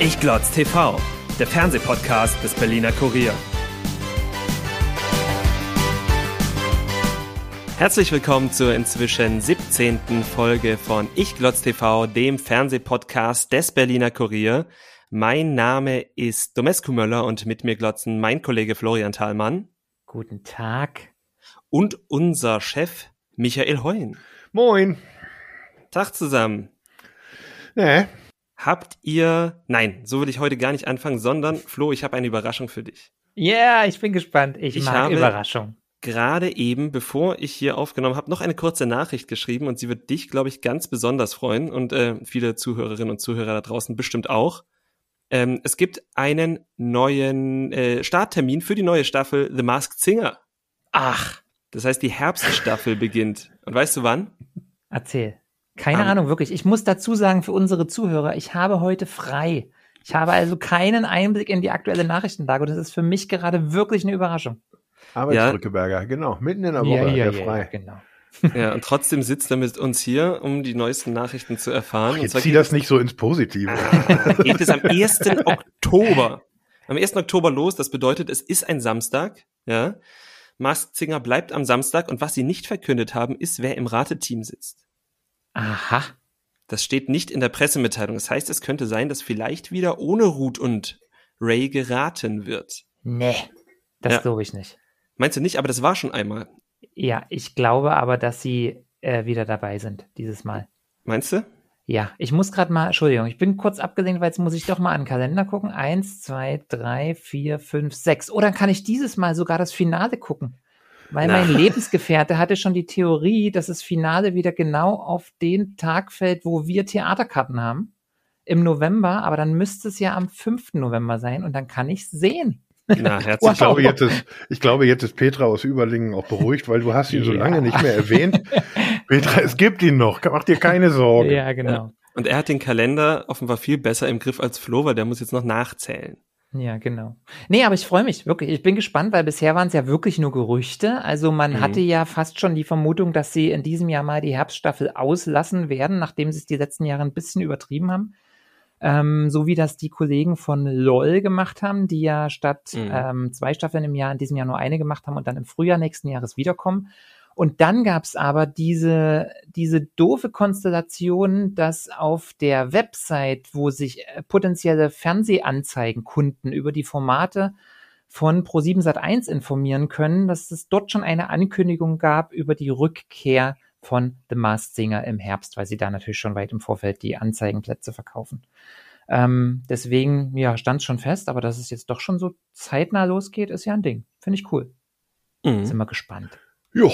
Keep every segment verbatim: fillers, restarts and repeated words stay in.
Ich glotz T V, der Fernsehpodcast des Berliner Kurier. Herzlich willkommen zur inzwischen siebzehnten Folge von Ich glotz T V, dem Fernsehpodcast des Berliner Kurier. Mein Name ist Domescu Möller und mit mir glotzen mein Kollege Florian Thalmann. Guten Tag. Und unser Chef Michael Heuen. Moin. Tag zusammen. Nee. Habt ihr, nein, so will ich heute gar nicht anfangen, sondern Flo, ich habe eine Überraschung für dich. Ja, yeah, ich bin gespannt. Ich, ich mag habe Überraschung. Gerade eben, bevor ich hier aufgenommen habe, noch eine kurze Nachricht geschrieben und sie wird dich, glaube ich, ganz besonders freuen und äh, viele Zuhörerinnen und Zuhörer da draußen bestimmt auch. Ähm, es gibt einen neuen äh, Starttermin für die neue Staffel The Masked Singer. Ach. Das heißt, die Herbststaffel beginnt. Und weißt du wann? Erzähl. Keine um, Ahnung, wirklich. Ich muss dazu sagen, für unsere Zuhörer, ich habe heute frei. Ich habe also keinen Einblick in die aktuelle Nachrichtenlage und das ist für mich gerade wirklich eine Überraschung. Arbeitsdrückeberger, ja. Genau, mitten in der Woche, ja, ja, der ja, frei. Ja, genau. Ja, und trotzdem sitzt er mit uns hier, um die neuesten Nachrichten zu erfahren. Ach, jetzt und zieh das nicht so ins Positive. Ah, geht es am ersten Oktober. Am ersten Oktober los, das bedeutet, es ist ein Samstag, ja. Masked Singer bleibt am Samstag und was sie nicht verkündet haben, ist, wer im Rateteam sitzt. Aha. Das steht nicht in der Pressemitteilung. Das heißt, es könnte sein, dass vielleicht wieder ohne Ruth und Ray geraten wird. Nee, das ja. glaube ich nicht. Meinst du nicht? Aber das war schon einmal. Ja, ich glaube aber, dass sie äh, wieder dabei sind, dieses Mal. Meinst du? Ja, ich muss gerade mal, Entschuldigung, ich bin kurz abgelenkt, weil jetzt muss ich doch mal an den Kalender gucken. Eins, zwei, drei, vier, fünf, sechs. Oder kann ich dieses Mal sogar das Finale gucken? Weil Na. mein Lebensgefährte hatte schon die Theorie, dass das Finale wieder genau auf den Tag fällt, wo wir Theaterkarten haben. Im November, aber dann müsste es ja am fünften November sein und dann kann ich es sehen. Na, herzlich wow. ich, glaube, jetzt ist, ich glaube, jetzt ist Petra aus Überlingen auch beruhigt, weil du hast ihn ja. so lange nicht mehr erwähnt. Petra, es gibt ihn noch, mach dir keine Sorgen. Ja, genau. Und er hat den Kalender offenbar viel besser im Griff als Flo, weil der muss jetzt noch nachzählen. Ja, genau. Nee, aber ich freue mich, wirklich. Ich bin gespannt, weil bisher waren es ja wirklich nur Gerüchte. Also man mhm. hatte ja fast schon die Vermutung, dass sie in diesem Jahr mal die Herbststaffel auslassen werden, nachdem sie es die letzten Jahre ein bisschen übertrieben haben. Ähm, so wie das die Kollegen von LOL gemacht haben, die ja statt mhm. ähm, zwei Staffeln im Jahr in diesem Jahr nur eine gemacht haben und dann im Frühjahr nächsten Jahres wiederkommen. Und dann gab's aber diese diese doofe Konstellation, dass auf der Website, wo sich äh, potenzielle Fernsehanzeigenkunden über die Formate von ProSieben Sat eins informieren können, dass es dort schon eine Ankündigung gab über die Rückkehr von The Masked Singer im Herbst, weil sie da natürlich schon weit im Vorfeld die Anzeigenplätze verkaufen. Ähm, deswegen, ja, stand schon fest, aber dass es jetzt doch schon so zeitnah losgeht, ist ja ein Ding. Finde ich cool. Mhm. Sind wir gespannt. Jo,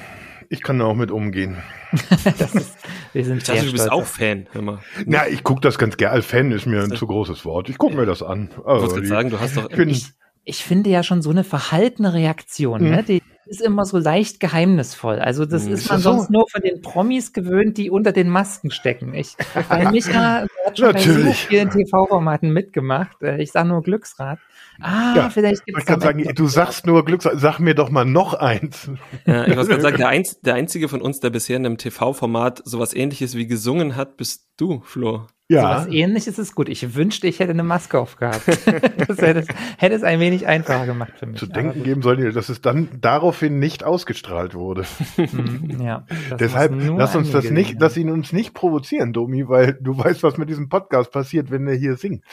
ich kann da auch mit umgehen. das ist, wir sind ich dachte, du bist auch Fan, hör mal. Ja, ich gucke das ganz gerne. Fan ist mir ein zu großes Wort. Ich gucke mir das an. Also, ich wollte sagen, du hast doch... Ich, ich finde ja schon so eine verhaltene Reaktion, mhm. ne? Die ist immer so leicht geheimnisvoll. Also das mhm. ist man ist sonst so? nur von den Promis gewöhnt, die unter den Masken stecken. Ich, weil Micha hat schon Natürlich. bei so vielen T V-Formaten mitgemacht. Ich sage nur Glücksrad. Ah, ja, vielleicht gibt es. Ich kann sagen, du sagst nur Glücksrad. Sag mir doch mal noch eins. Ja, ich muss gerade sagen, der, Einz- der einzige von uns, der bisher in einem T V-Format sowas Ähnliches wie gesungen hat, bist du, Flo. Ja. So was Ähnliches ist gut. Ich wünschte, ich hätte eine Maske aufgehabt. Das hätte, hätte es ein wenig einfacher gemacht für mich. Zu denken geben soll dir, dass es dann daraufhin nicht ausgestrahlt wurde. Ja. Deshalb lass uns das nicht, lass ihn uns nicht provozieren, Domi, weil du weißt, was mit diesem Podcast passiert, wenn er hier singt.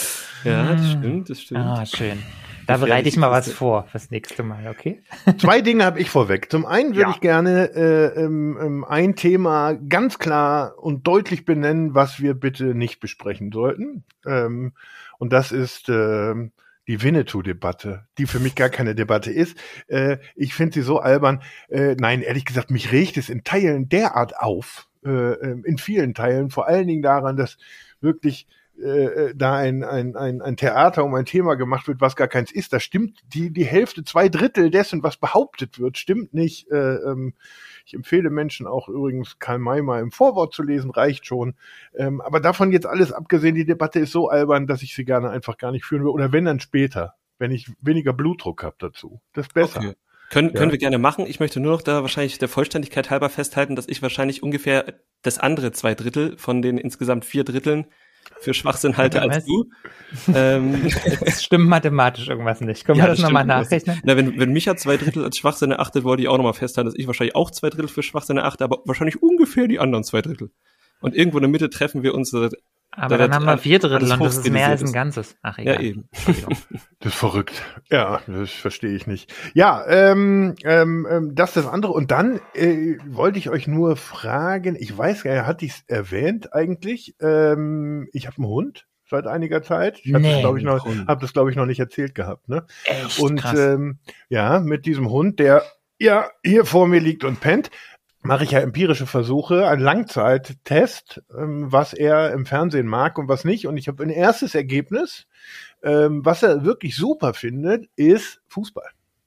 Ja, das stimmt, das stimmt. Ah, schön. Da bereite ich mal was vor fürs nächste Mal, okay? Zwei Dinge habe ich vorweg. Zum einen würde ja. ich gerne äh, ähm, ein Thema ganz klar und deutlich benennen, was wir bitte nicht besprechen sollten. Ähm, und das ist äh, die Winnetou-Debatte, die für mich gar keine Debatte ist. Äh, ich finde sie so albern. Äh, nein, ehrlich gesagt, mich regt es in Teilen derart auf, äh, in vielen Teilen, vor allen Dingen daran, dass wirklich Äh, da ein, ein, ein, ein Theater um ein Thema gemacht wird, was gar keins ist. Da stimmt die, die Hälfte, zwei Drittel dessen, was behauptet wird, stimmt nicht. Äh, ähm, ich empfehle Menschen auch übrigens, Karl May mal im Vorwort zu lesen, reicht schon. Ähm, aber davon jetzt alles abgesehen, die Debatte ist so albern, dass ich sie gerne einfach gar nicht führen will. Oder wenn, dann später, wenn ich weniger Blutdruck habe dazu. Das ist besser. Okay. Können, ja. können wir gerne machen. Ich möchte nur noch da wahrscheinlich der Vollständigkeit halber festhalten, dass ich wahrscheinlich ungefähr das andere zwei Drittel von den insgesamt vier Dritteln für Schwachsinn halte als du. ähm, Es stimmt mathematisch irgendwas nicht. Können ja, wir das, das nochmal nachrechnen? Na, wenn, wenn Micha zwei Drittel als Schwachsinn erachtet, wollte ich auch nochmal festhalten, dass ich wahrscheinlich auch zwei Drittel für Schwachsinn erachte, aber wahrscheinlich ungefähr die anderen zwei Drittel. Und irgendwo in der Mitte treffen wir uns. Aber da dann haben wir vier Drittel und das ist mehr als ein Ganzes. Ach, egal. Ja, eben. Das ist verrückt. Ja, das verstehe ich nicht. Ja, ähm, ähm, das ist das andere. Und dann äh, wollte ich euch nur fragen, ich weiß gar nicht, hatte ich es erwähnt eigentlich? Ähm, ich habe einen Hund seit einiger Zeit. Ich habe Nee, das, glaube ich, noch, Hund. hab das, glaube ich, noch nicht erzählt gehabt. Ne? Echt Und krass. ähm, ja, mit diesem Hund, der ja hier vor mir liegt und pennt, mache ich ja empirische Versuche, einen Langzeittest, ähm, was er im Fernsehen mag und was nicht. Und ich habe ein erstes Ergebnis, ähm, was er wirklich super findet, ist Fußball.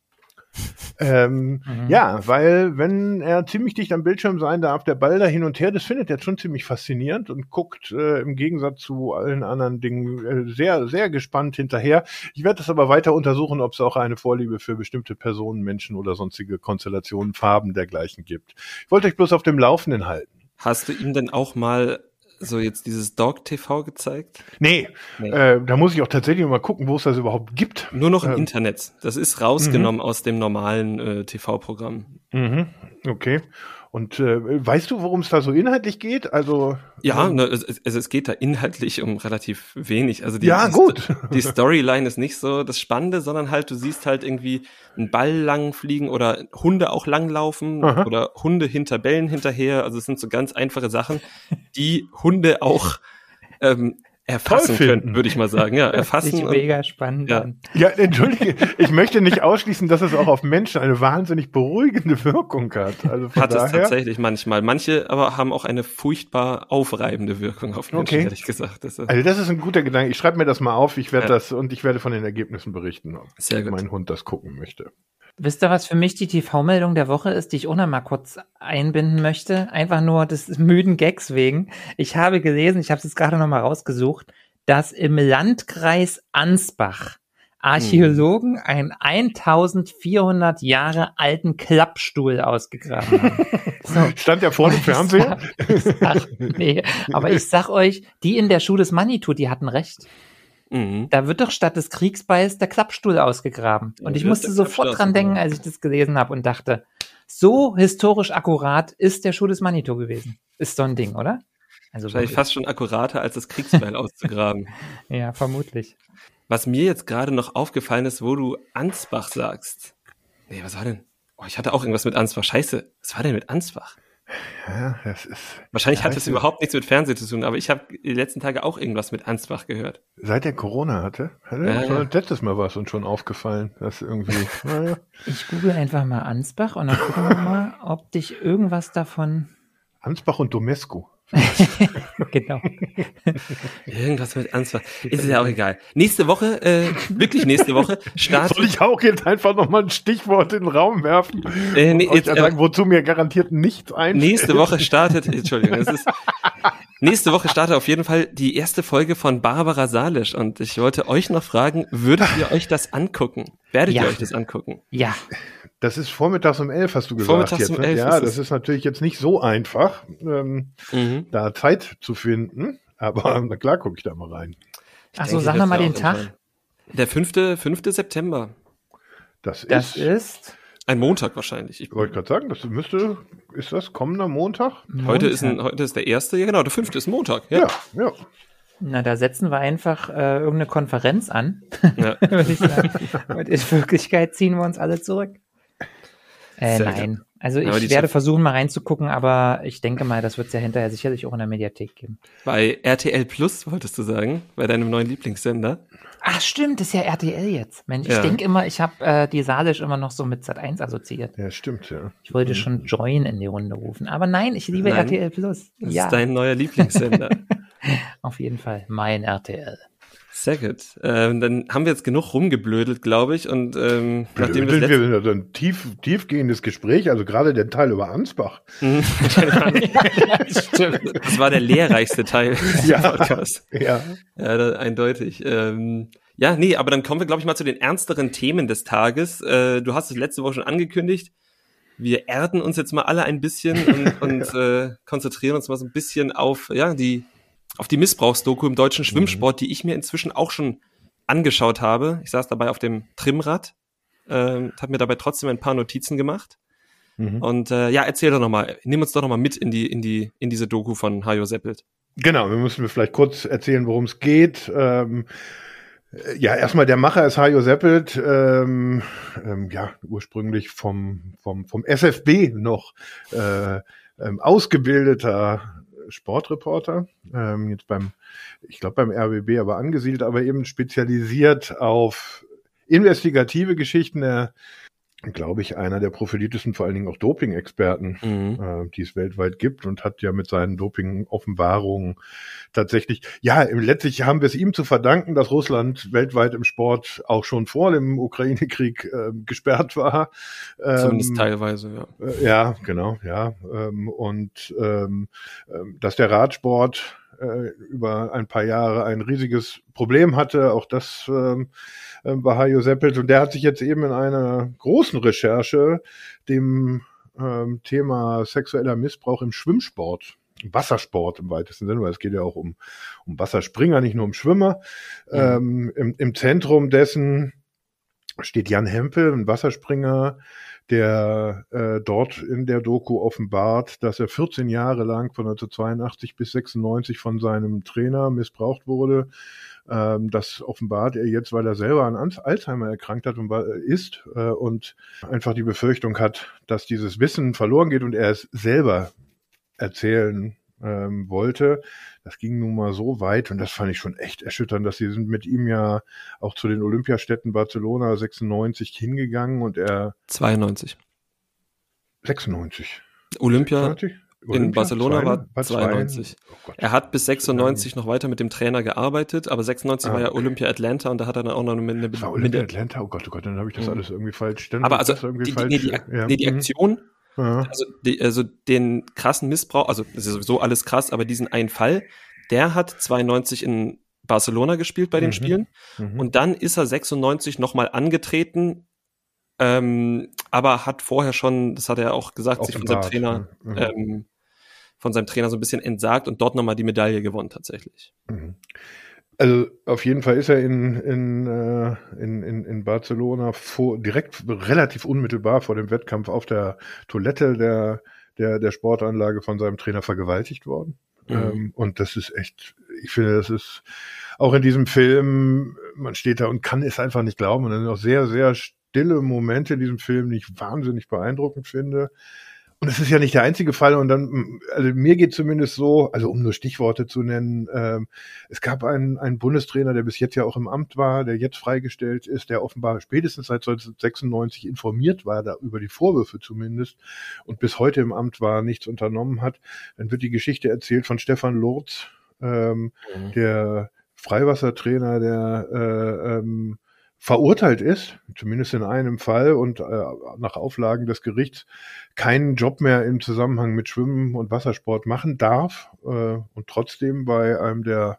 ähm, Mhm. Ja, weil wenn er ziemlich dicht am Bildschirm sein darf, der Ball da hin und her, das findet er schon ziemlich faszinierend und guckt äh, im Gegensatz zu allen anderen Dingen äh, sehr, sehr gespannt hinterher. Ich werde das aber weiter untersuchen, ob es auch eine Vorliebe für bestimmte Personen, Menschen oder sonstige Konstellationen, Farben dergleichen gibt. Ich wollte euch bloß auf dem Laufenden halten. Hast du ihm denn auch mal so jetzt dieses Dog-T V gezeigt? Nee, Nee. Äh, da muss ich auch tatsächlich mal gucken, wo es das überhaupt gibt. Nur noch im Ähm, Internet. Das ist rausgenommen aus dem normalen äh, T V-Programm. Mhm, okay. Und äh, weißt du, worum es da so inhaltlich geht? Also Ja, ähm, ne, es, es, es geht da inhaltlich um relativ wenig. Also die, Ja, die, gut. Die Storyline ist nicht so das Spannende, sondern halt, du siehst halt irgendwie einen Ball lang fliegen oder Hunde auch langlaufen Aha. oder Hunde hinter Bällen hinterher. Also es sind so ganz einfache Sachen, die Hunde auch ähm, erfassen Toll können, finden. würde ich mal sagen. Ja, Sich erfassen. Und, mega spannend ja. an. Ja, entschuldige, ich möchte nicht ausschließen, dass es auch auf Menschen eine wahnsinnig beruhigende Wirkung hat. Also von hat es daher, tatsächlich manchmal. Manche aber haben auch eine furchtbar aufreibende Wirkung auf Menschen, Okay. ehrlich gesagt. Das ist also das ist ein guter Gedanke. Ich schreibe mir das mal auf. Ich werde Ja. das und ich werde von den Ergebnissen berichten, ob sehr gut. mein Hund das gucken möchte. Wisst ihr, was für mich die T V-Meldung der Woche ist, die ich auch noch mal kurz einbinden möchte? Einfach nur des müden Gags wegen. Ich habe gelesen, ich habe es jetzt gerade noch mal rausgesucht, dass im Landkreis Ansbach Archäologen einen eintausendvierhundert Jahre alten Klappstuhl ausgegraben haben. So. Stand der vor dem Ich Fernseher? sag, ich sag, nee, aber ich sag euch, die in der Schule des Manitou, die hatten recht. Mhm. Da wird doch statt des Kriegsbeils der Klappstuhl ausgegraben. Ja, Und ich wird musste der sofort Klappstuhl dran denken, ausgegraben. als ich das gelesen habe und dachte, so historisch akkurat ist der Schuh des Manitou gewesen. Ist so ein Ding, oder? Also Wahrscheinlich wirklich. fast schon akkurater, als das Kriegsbeil auszugraben. Ja, vermutlich. Was mir jetzt gerade noch aufgefallen ist, wo du Ansbach sagst. Nee, was war denn? Oh, ich hatte auch irgendwas mit Ansbach. Scheiße, was war denn mit Ansbach? Ja, das ist. Wahrscheinlich Ja, hat ich das weiß. überhaupt nichts mit Fernsehen zu tun, aber ich habe die letzten Tage auch irgendwas mit Ansbach gehört. Seit er Corona hatte, hatte Ja, schon ja. letztes Mal was uns schon aufgefallen, dass irgendwie. Naja. Ich google einfach mal Ansbach und dann gucken wir mal, ob dich irgendwas davon. Ansbach und Domescu. Genau. Irgendwas mit Ansbach. Ist es ja auch egal. Nächste Woche, äh, wirklich nächste Woche, startet. Soll ich auch jetzt einfach nochmal ein Stichwort in den Raum werfen? Äh, nee, und euch jetzt, dann äh, sagen, wozu mir garantiert nichts einfällt? Nächste Woche startet, Entschuldigung, es ist, nächste Woche startet auf jeden Fall die erste Folge von Barbara Salisch und ich wollte euch noch fragen, würdet ihr euch das angucken? Werdet Ja. ihr euch das angucken? Ja. Das ist vormittags um elf, hast du gesagt. Vormittags jetzt, um ne? elf Ja, ist das es. ist natürlich jetzt nicht so einfach, ähm, Mhm. da Zeit zu finden. Aber na klar, gucke ich da mal rein. Ach so, denke, sag das noch mal wäre den auch Tag. entscheidend. Der fünfte, fünfte September. Das, Das ist, ist. Ein Montag wahrscheinlich. Ich, wollte gerade sagen, das müsste, ist das kommender Montag? heute, ist ein, Montag. heute ist der erste, ja genau, der fünfte ist Montag. Ja. Ja, ja. Na, da setzen wir einfach äh, irgendeine Konferenz an, Ja. würde ich sagen. Und in Wirklichkeit ziehen wir uns alle zurück. Äh, Sehr nein. Also Aber die ich werde Chef- versuchen, mal reinzugucken, aber ich denke mal, das wird es ja hinterher sicherlich auch in der Mediathek geben. Bei R T L Plus, wolltest du sagen, bei deinem neuen Lieblingssender. Ach stimmt, das ist ja R T L jetzt. Mensch, ich Ja. denke immer, ich habe äh, die Salisch immer noch so mit Sat eins assoziiert. Ja, stimmt, ja. Ich wollte schon Join in die Runde rufen. Aber nein, ich liebe Nein, R T L Plus. Das Ja, ist dein neuer Lieblingssender. auf jeden Fall. Mein R T L. Sehr gut. Ähm, dann haben wir jetzt genug rumgeblödelt, glaube ich. Und ähm, nachdem wir Blödeln das wir sind also ein tief, tiefgehendes Gespräch, also gerade der Teil über Ansbach. letzte, das war der lehrreichste Teil des Ja. Podcasts. Ja. Ja, da, eindeutig. Ähm, ja, nee, aber dann kommen wir, glaube ich, mal zu den ernsteren Themen des Tages. Äh, du hast es letzte Woche schon angekündigt. Wir erden uns jetzt mal alle ein bisschen und, und äh, konzentrieren uns mal so ein bisschen auf ja die auf die Missbrauchsdoku im deutschen Schwimmsport, mhm. die ich mir inzwischen auch schon angeschaut habe. Ich saß dabei auf dem Trimmrad, äh, habe mir dabei trotzdem ein paar Notizen gemacht. Mhm. Und äh, ja, erzähl doch nochmal, nimm uns doch nochmal mit in die in die in diese Doku von Hajo Seppelt. Genau, wir müssen vielleicht kurz erzählen, worum es geht. Ähm, ja, erstmal der Macher ist Hajo Seppelt, ähm, ähm, ja, ursprünglich vom vom vom S F B noch äh, ähm, ausgebildeter Sportreporter, ähm, jetzt beim, ich glaube beim R B B aber angesiedelt, aber eben spezialisiert auf investigative Geschichten. Er, glaube ich, einer der profiliertesten, vor allen Dingen auch Doping-Experten, mhm. äh, die es weltweit gibt, und hat ja mit seinen Doping-Offenbarungen tatsächlich, ja, letztlich haben wir es ihm zu verdanken, dass Russland weltweit im Sport auch schon vor dem Ukraine-Krieg äh, gesperrt war. Zumindest ähm, teilweise, ja. Äh, ja, genau, ja. Ähm, und ähm, dass der Radsport äh, über ein paar Jahre ein riesiges Problem hatte, auch das ähm, war Hajo Seppelt, und der hat sich jetzt eben in einer großen Recherche dem ähm, Thema sexueller Missbrauch im Schwimmsport, im Wassersport im weitesten Sinne, weil es geht ja auch um, um Wasserspringer, nicht nur um Schwimmer. Mhm. Ähm, im, im Zentrum dessen steht Jan Hempel, ein Wasserspringer, der äh, dort in der Doku offenbart, dass er vierzehn Jahre lang von neunzehnhundertzweiundachtzig bis sechsundneunzig von seinem Trainer missbraucht wurde. Ähm, das offenbart er jetzt, weil er selber an Alzheimer erkrankt hat und ist äh, und einfach die Befürchtung hat, dass dieses Wissen verloren geht und er es selber erzählen ähm, wollte. Das ging nun mal so weit, und das fand ich schon echt erschütternd, dass sie sind mit ihm ja auch zu den Olympiastädten Barcelona sechsundneunzig hingegangen und er zweiundneunzig sechsundneunzig Olympia sechsundneunzig? in Olympia? Barcelona Zwei, war war zweiundneunzig. Oh Gott. Er hat bis sechsundneunzig noch weiter mit dem Trainer gearbeitet, aber sechsundneunzig Ah, war ja okay. Olympia Atlanta, und da hat er dann auch noch eine, eine Das war Olympia Atlanta? Oh Gott, oh Gott, dann habe ich das Mhm. alles irgendwie falsch. Dann aber hab ich also das irgendwie die, die, falsch. nee, die, Ak- ja. nee, die mhm. Aktion, Ja. also, die, also den krassen Missbrauch, also das ist sowieso alles krass, aber diesen einen Fall, der hat zweiundneunzig in Barcelona gespielt bei den Mhm. Spielen, Mhm. und dann ist er sechsundneunzig nochmal angetreten, ähm, aber hat vorher schon, das hat er auch gesagt, sich von seinem Offenbart, Trainer, mhm. ähm, von seinem Trainer so ein bisschen entsagt und dort nochmal die Medaille gewonnen tatsächlich. Mhm. Also auf jeden Fall ist er in in äh, in, in, in Barcelona vor, direkt relativ unmittelbar vor dem Wettkampf auf der Toilette der der der Sportanlage von seinem Trainer vergewaltigt worden. Mhm. Ähm, und das ist echt, ich finde, das ist auch in diesem Film, man steht da und kann es einfach nicht glauben. Und dann sind auch sehr, sehr stille Momente in diesem Film, die ich wahnsinnig beeindruckend finde. Und es ist ja nicht der einzige Fall, und dann, also mir geht zumindest so, also um nur Stichworte zu nennen, ähm, es gab einen, einen Bundestrainer, der bis jetzt ja auch im Amt war, der jetzt freigestellt ist, der offenbar spätestens seit neunzehnhundertsechsundneunzig informiert war, da über die Vorwürfe zumindest, und bis heute im Amt war, nichts unternommen hat. Dann wird die Geschichte erzählt von Stefan Lurz, ähm, mhm. der Freiwassertrainer, der äh, ähm, verurteilt ist, zumindest in einem Fall, und äh, nach Auflagen des Gerichts keinen Job mehr im Zusammenhang mit Schwimmen und Wassersport machen darf, äh, und trotzdem bei einem der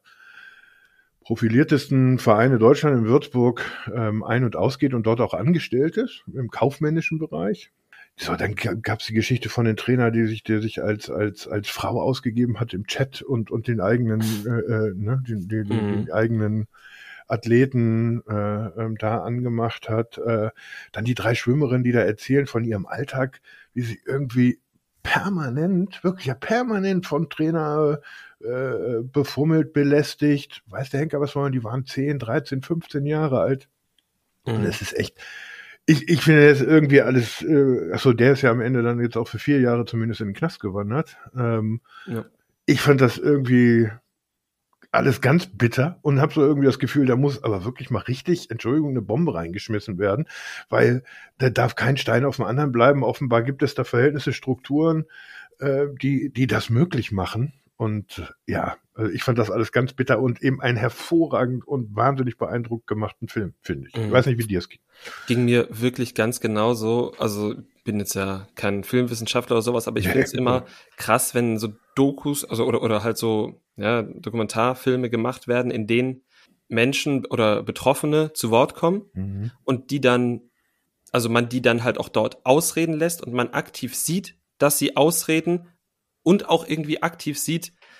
profiliertesten Vereine Deutschland in Würzburg ähm, ein- und ausgeht und dort auch angestellt ist, im kaufmännischen Bereich. So, dann gab es die Geschichte von dem Trainer, die sich, der sich als als als Frau ausgegeben hat im Chat und und den eigenen, äh, äh, ne, den, den, mhm. den eigenen Athleten äh, ähm, da angemacht hat. Äh, dann die drei Schwimmerinnen, die da erzählen von ihrem Alltag, wie sie irgendwie permanent, wirklich ja permanent vom Trainer äh, befummelt, belästigt. Weiß der Henker was wollen? Die waren zehn, dreizehn, fünfzehn Jahre alt. Mhm. Und es ist echt, ich, ich finde das irgendwie alles, äh, achso, der ist ja am Ende dann jetzt auch für vier Jahre zumindest in den Knast gewandert. Ähm, ja. Ich fand das irgendwie alles ganz bitter und habe so irgendwie das Gefühl, da muss aber wirklich mal richtig, Entschuldigung, eine Bombe reingeschmissen werden, weil da darf kein Stein auf dem anderen bleiben. Offenbar gibt es da Verhältnisse, Strukturen, äh, die die das möglich machen. Und ja, also ich fand das alles ganz bitter und eben einen hervorragend und wahnsinnig beeindruckend gemachten Film, finde ich. Ich weiß nicht, wie dir es ging. Ging mir wirklich ganz genauso. Also bin jetzt ja kein Filmwissenschaftler oder sowas, aber ich finde es immer krass, wenn so Dokus, also oder oder halt so ja Dokumentarfilme gemacht werden, in denen Menschen oder Betroffene zu Wort kommen mhm. und die dann, also man die dann halt auch dort ausreden lässt und man aktiv sieht, dass sie ausreden und auch irgendwie aktiv sieht,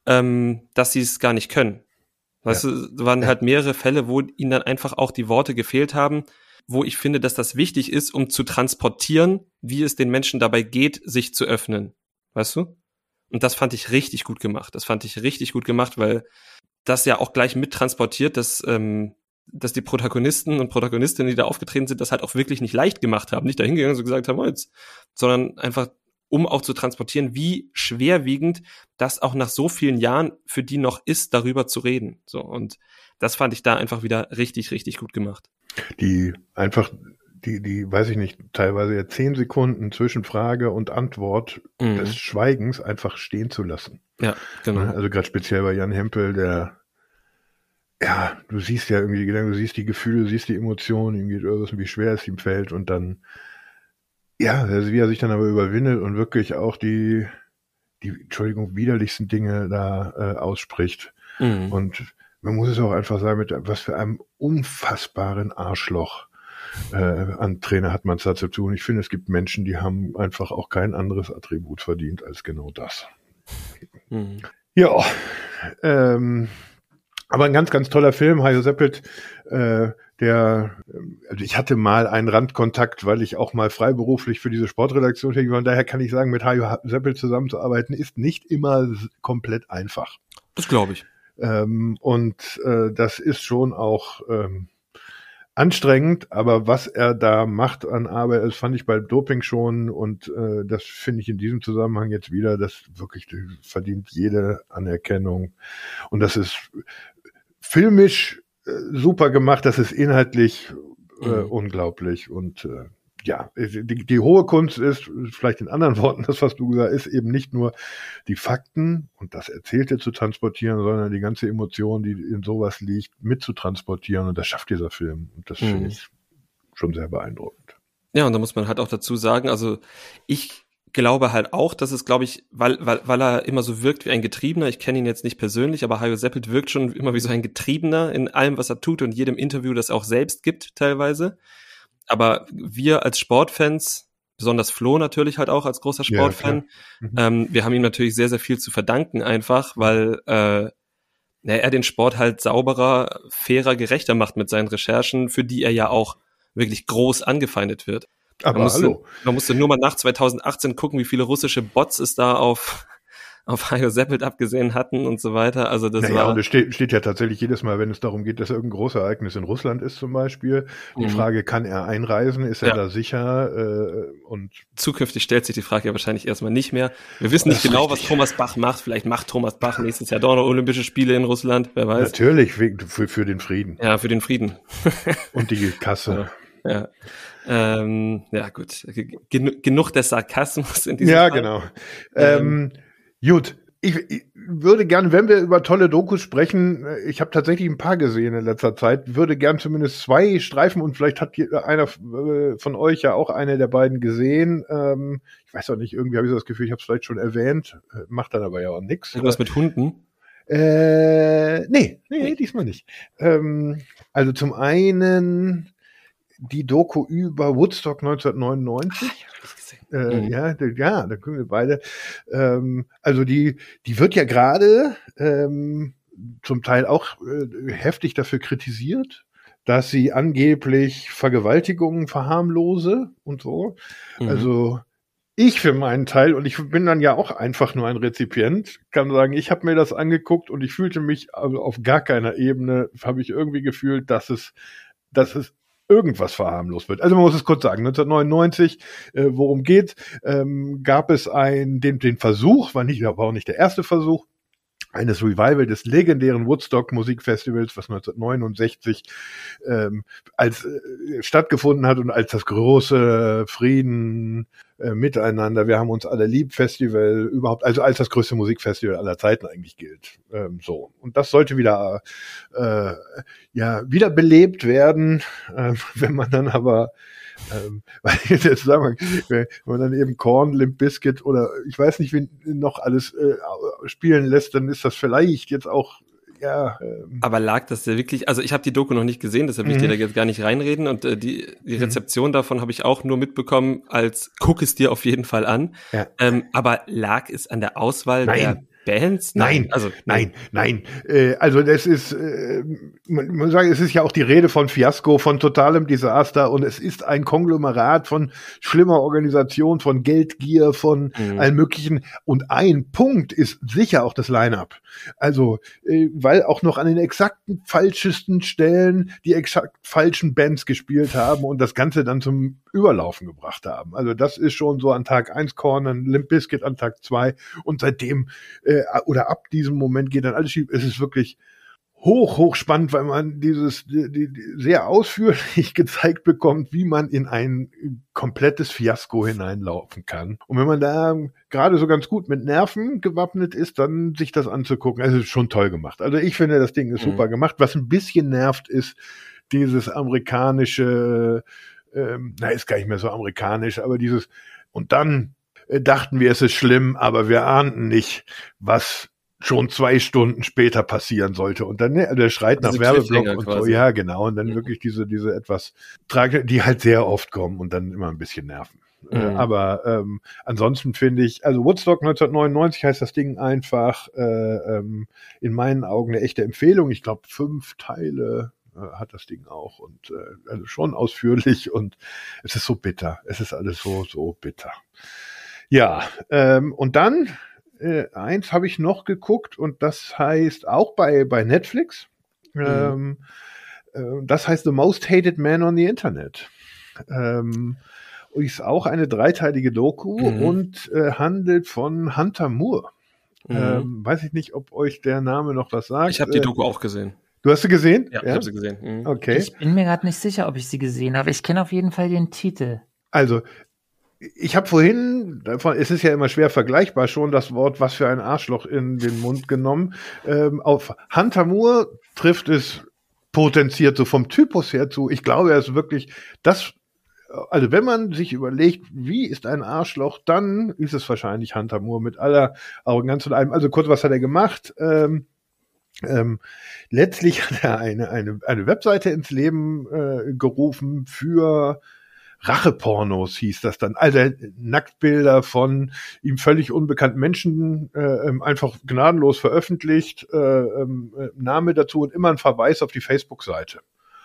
ähm, dass sie es gar nicht können. Weißt Ja. du, es waren halt mehrere Fälle, wo ihnen dann einfach auch die Worte gefehlt haben, wo ich finde, dass das wichtig ist, um zu transportieren, wie es den Menschen dabei geht, sich zu öffnen. Weißt du? Und das fand ich richtig gut gemacht. Das fand ich richtig gut gemacht, weil das ja auch gleich mittransportiert, dass, ähm, dass die Protagonisten und Protagonistinnen, die da aufgetreten sind, das halt auch wirklich nicht leicht gemacht haben. Nicht dahingegangen und so gesagt haben, oh, jetzt, sondern einfach, um auch zu transportieren, wie schwerwiegend das auch nach so vielen Jahren für die noch ist, darüber zu reden. So, und das fand ich da einfach wieder richtig, richtig gut gemacht. Die einfach, die, die, weiß ich nicht, teilweise ja zehn Sekunden zwischen Frage und Antwort Mhm. des Schweigens einfach stehen zu lassen. Ja, genau. Also gerade speziell bei Jan Hempel, der, ja, du siehst ja irgendwie die Gedanken, du siehst die Gefühle, du siehst die Emotionen, ihm geht irgendwas, wie schwer es ihm fällt und dann, ja, also wie er sich dann aber überwindet und wirklich auch die, die, Entschuldigung, widerlichsten Dinge da äh, ausspricht. Mhm. Und man muss es auch einfach sagen, mit was für einem unfassbaren Arschloch äh, an Trainer hat man es da zu tun. Ich finde, es gibt Menschen, die haben einfach auch kein anderes Attribut verdient als genau das. Mhm. Ja, ähm, aber ein ganz, ganz toller Film, Hajo Seppelt, äh, der, also ich hatte mal einen Randkontakt, weil ich auch mal freiberuflich für diese Sportredaktion tätig war. Und daher kann ich sagen, mit Hajo Seppelt zusammenzuarbeiten, ist nicht immer komplett einfach. Das glaube ich. Ähm, und äh, das ist schon auch ähm, anstrengend, aber was er da macht an Arbeit, das fand ich beim Doping schon und äh, das finde ich in diesem Zusammenhang jetzt wieder, das wirklich das verdient jede Anerkennung. Und das ist filmisch äh, super gemacht, das ist inhaltlich äh, Mhm. unglaublich und äh, ja, die, die hohe Kunst ist, vielleicht in anderen Worten, das, was du gesagt hast, ist eben nicht nur die Fakten und das Erzählte zu transportieren, sondern die ganze Emotion, die in sowas liegt, mit zu transportieren. Und das schafft dieser Film. Und das Mhm. finde ich schon sehr beeindruckend. Ja, und da muss man halt auch dazu sagen, also ich glaube halt auch, dass es, glaube ich, weil, weil, weil er immer so wirkt wie ein Getriebener, ich kenne ihn jetzt nicht persönlich, aber Hajo Seppelt wirkt schon immer wie so ein Getriebener in allem, was er tut und jedem Interview, das er auch selbst gibt teilweise. Aber wir als Sportfans, besonders Flo natürlich halt auch als großer Sportfan, Ja, mhm. ähm, wir haben ihm natürlich sehr, sehr viel zu verdanken einfach, weil äh, na, er den Sport halt sauberer, fairer, gerechter macht mit seinen Recherchen, für die er ja auch wirklich groß angefeindet wird. Aber man musste, hallo. Man musste nur mal nach zweitausendachtzehn gucken, wie viele russische Bots es da auf auf Hajo Seppelt abgesehen hatten und so weiter. Also das Naja, war... und es steht, steht ja tatsächlich jedes Mal, wenn es darum geht, dass irgendein großes Ereignis in Russland ist zum Beispiel, die Mhm. Frage, kann er einreisen, ist er Ja. da sicher? Äh, und Zukünftig stellt sich die Frage ja wahrscheinlich erstmal nicht mehr. Wir wissen nicht Das ist genau, was richtig. Thomas Bach macht. Vielleicht macht Thomas Bach nächstes Jahr doch noch Olympische Spiele in Russland, wer weiß. natürlich wegen- für, für den Frieden Ja, für den Frieden. und die Kasse. Ja, ähm, ja gut. Gen genug des Sarkasmus in diesem Ja, Fall. genau. Ähm, gut. Ich, ich würde gern, wenn wir über tolle Dokus sprechen, äh, ich habe tatsächlich ein paar gesehen in letzter Zeit, würde gern zumindest zwei streifen und vielleicht hat je- einer äh, von euch ja auch eine der beiden gesehen. Ähm, ich weiß auch nicht, irgendwie habe ich so das Gefühl, ich habe es vielleicht schon erwähnt, äh, macht dann aber ja auch nichts. Irgendwas mit Hunden? Äh, nee, nee, diesmal nicht. Ähm, also zum einen die Doku über Woodstock neunzehnhundertneunundneunzig. Äh, Mhm. Ja, d- ja, da können wir beide. Ähm, also die, die wird ja gerade ähm, zum Teil auch äh, heftig dafür kritisiert, dass sie angeblich Vergewaltigungen verharmlose und so. Mhm. Also ich für meinen Teil, und ich bin dann ja auch einfach nur ein Rezipient, kann sagen, ich habe mir das angeguckt und ich fühlte mich also auf gar keiner Ebene, habe ich irgendwie gefühlt, dass es, dass es irgendwas verharmlost wird. Also man muss es kurz sagen, neunzehnhundertneunundneunzig, äh, worum geht, ähm, gab es ein, den, den Versuch, war nicht, war auch nicht der erste Versuch, eines Revival des legendären Woodstock Musikfestivals, was neunzehnhundertneunundsechzig ähm, als äh, stattgefunden hat und als das große Frieden äh, miteinander, wir haben uns alle lieb Festival überhaupt, also als das größte Musikfestival aller Zeiten eigentlich gilt. Ähm, so. Und das sollte wieder äh, ja wieder belebt werden, äh, wenn man dann aber Ähm, weil ich jetzt sagen, wenn man dann eben Korn, Limp Bizkit oder ich weiß nicht, wen noch alles äh, spielen lässt, dann ist das vielleicht jetzt auch, ja. Ähm, Aber lag das ja wirklich, also ich habe die Doku noch nicht gesehen, deshalb will ich Mhm. dir da jetzt gar nicht reinreden und äh, die, die Rezeption davon habe ich auch nur mitbekommen als guck es dir auf jeden Fall an. Ja. Ähm, aber lag es an der Auswahl Nein. der Bands? Nein, nein, also nein, nein. Äh, also das ist, äh, man muss sagen, es ist ja auch die Rede von Fiasko, von totalem Desaster und es ist ein Konglomerat von schlimmer Organisation, von Geldgier, von mhm. allen möglichen. Und ein Punkt ist sicher auch das Line-Up. Also, äh, weil auch noch an den exakten falschesten Stellen die exakt falschen Bands gespielt haben und das Ganze dann zum Überlaufen gebracht haben. Also das ist schon so an Tag eins Korn, dann Limp Bizkit an Tag zwei und seitdem äh, oder ab diesem Moment geht dann alles schief. Es ist wirklich hoch, hoch spannend, weil man dieses die, die, sehr ausführlich gezeigt bekommt, wie man in ein komplettes Fiasko hineinlaufen kann. Und wenn man da gerade so ganz gut mit Nerven gewappnet ist, dann sich das anzugucken, also es ist schon toll gemacht. Also ich finde, das Ding ist mhm. super gemacht. Was ein bisschen nervt, ist dieses amerikanische, ähm, na, ist gar nicht mehr so amerikanisch, aber dieses, und dann äh, dachten wir, es ist schlimm, aber wir ahnten nicht, was schon zwei Stunden später passieren sollte. Und dann, ne, der schreit also nach Werbeblock und quasi. So. Ja, genau. Und dann mhm. wirklich diese, diese etwas Trage, die halt sehr oft kommen und dann immer ein bisschen nerven. Mhm. Äh, aber ähm, ansonsten finde ich, also Woodstock neunzehnhundertneunundneunzig heißt das Ding einfach äh, ähm, in meinen Augen eine echte Empfehlung. Ich glaube, fünf Teile äh, hat das Ding auch und äh, also schon ausführlich und es ist so bitter. Es ist alles so, so bitter. Ja, ähm, und dann Äh, eins habe ich noch geguckt und das heißt auch bei bei Netflix. Mhm. Ähm, äh, das heißt The Most Hated Man on the Internet. Ähm, ist auch eine dreiteilige Doku mhm. und äh, handelt von Hunter Moore. Mhm. Ähm, weiß ich nicht, ob euch der Name noch was sagt. Ich habe die Doku äh, auch gesehen. Du hast sie gesehen? Ja, ja? ich habe sie gesehen. Mhm. Okay. Ich bin mir gerade nicht sicher, ob ich sie gesehen habe. Ich kenne auf jeden Fall den Titel. Also ich habe vorhin, davon, es ist ja immer schwer vergleichbar, schon das Wort "was für ein Arschloch" in den Mund genommen. Ähm, auf Hunter Moore trifft es potenziert so vom Typus her zu. Ich glaube, er ist wirklich das, also wenn man sich überlegt, wie ist ein Arschloch, dann ist es wahrscheinlich Hunter Moore mit aller Arroganz und allem. Also kurz, was hat er gemacht? Ähm, ähm, letztlich hat er eine, eine, eine Webseite ins Leben äh, gerufen für Rachepornos hieß das dann, also Nacktbilder von ihm völlig unbekannten Menschen äh, einfach gnadenlos veröffentlicht, äh, äh, Name dazu und immer ein Verweis auf die Facebook-Seite.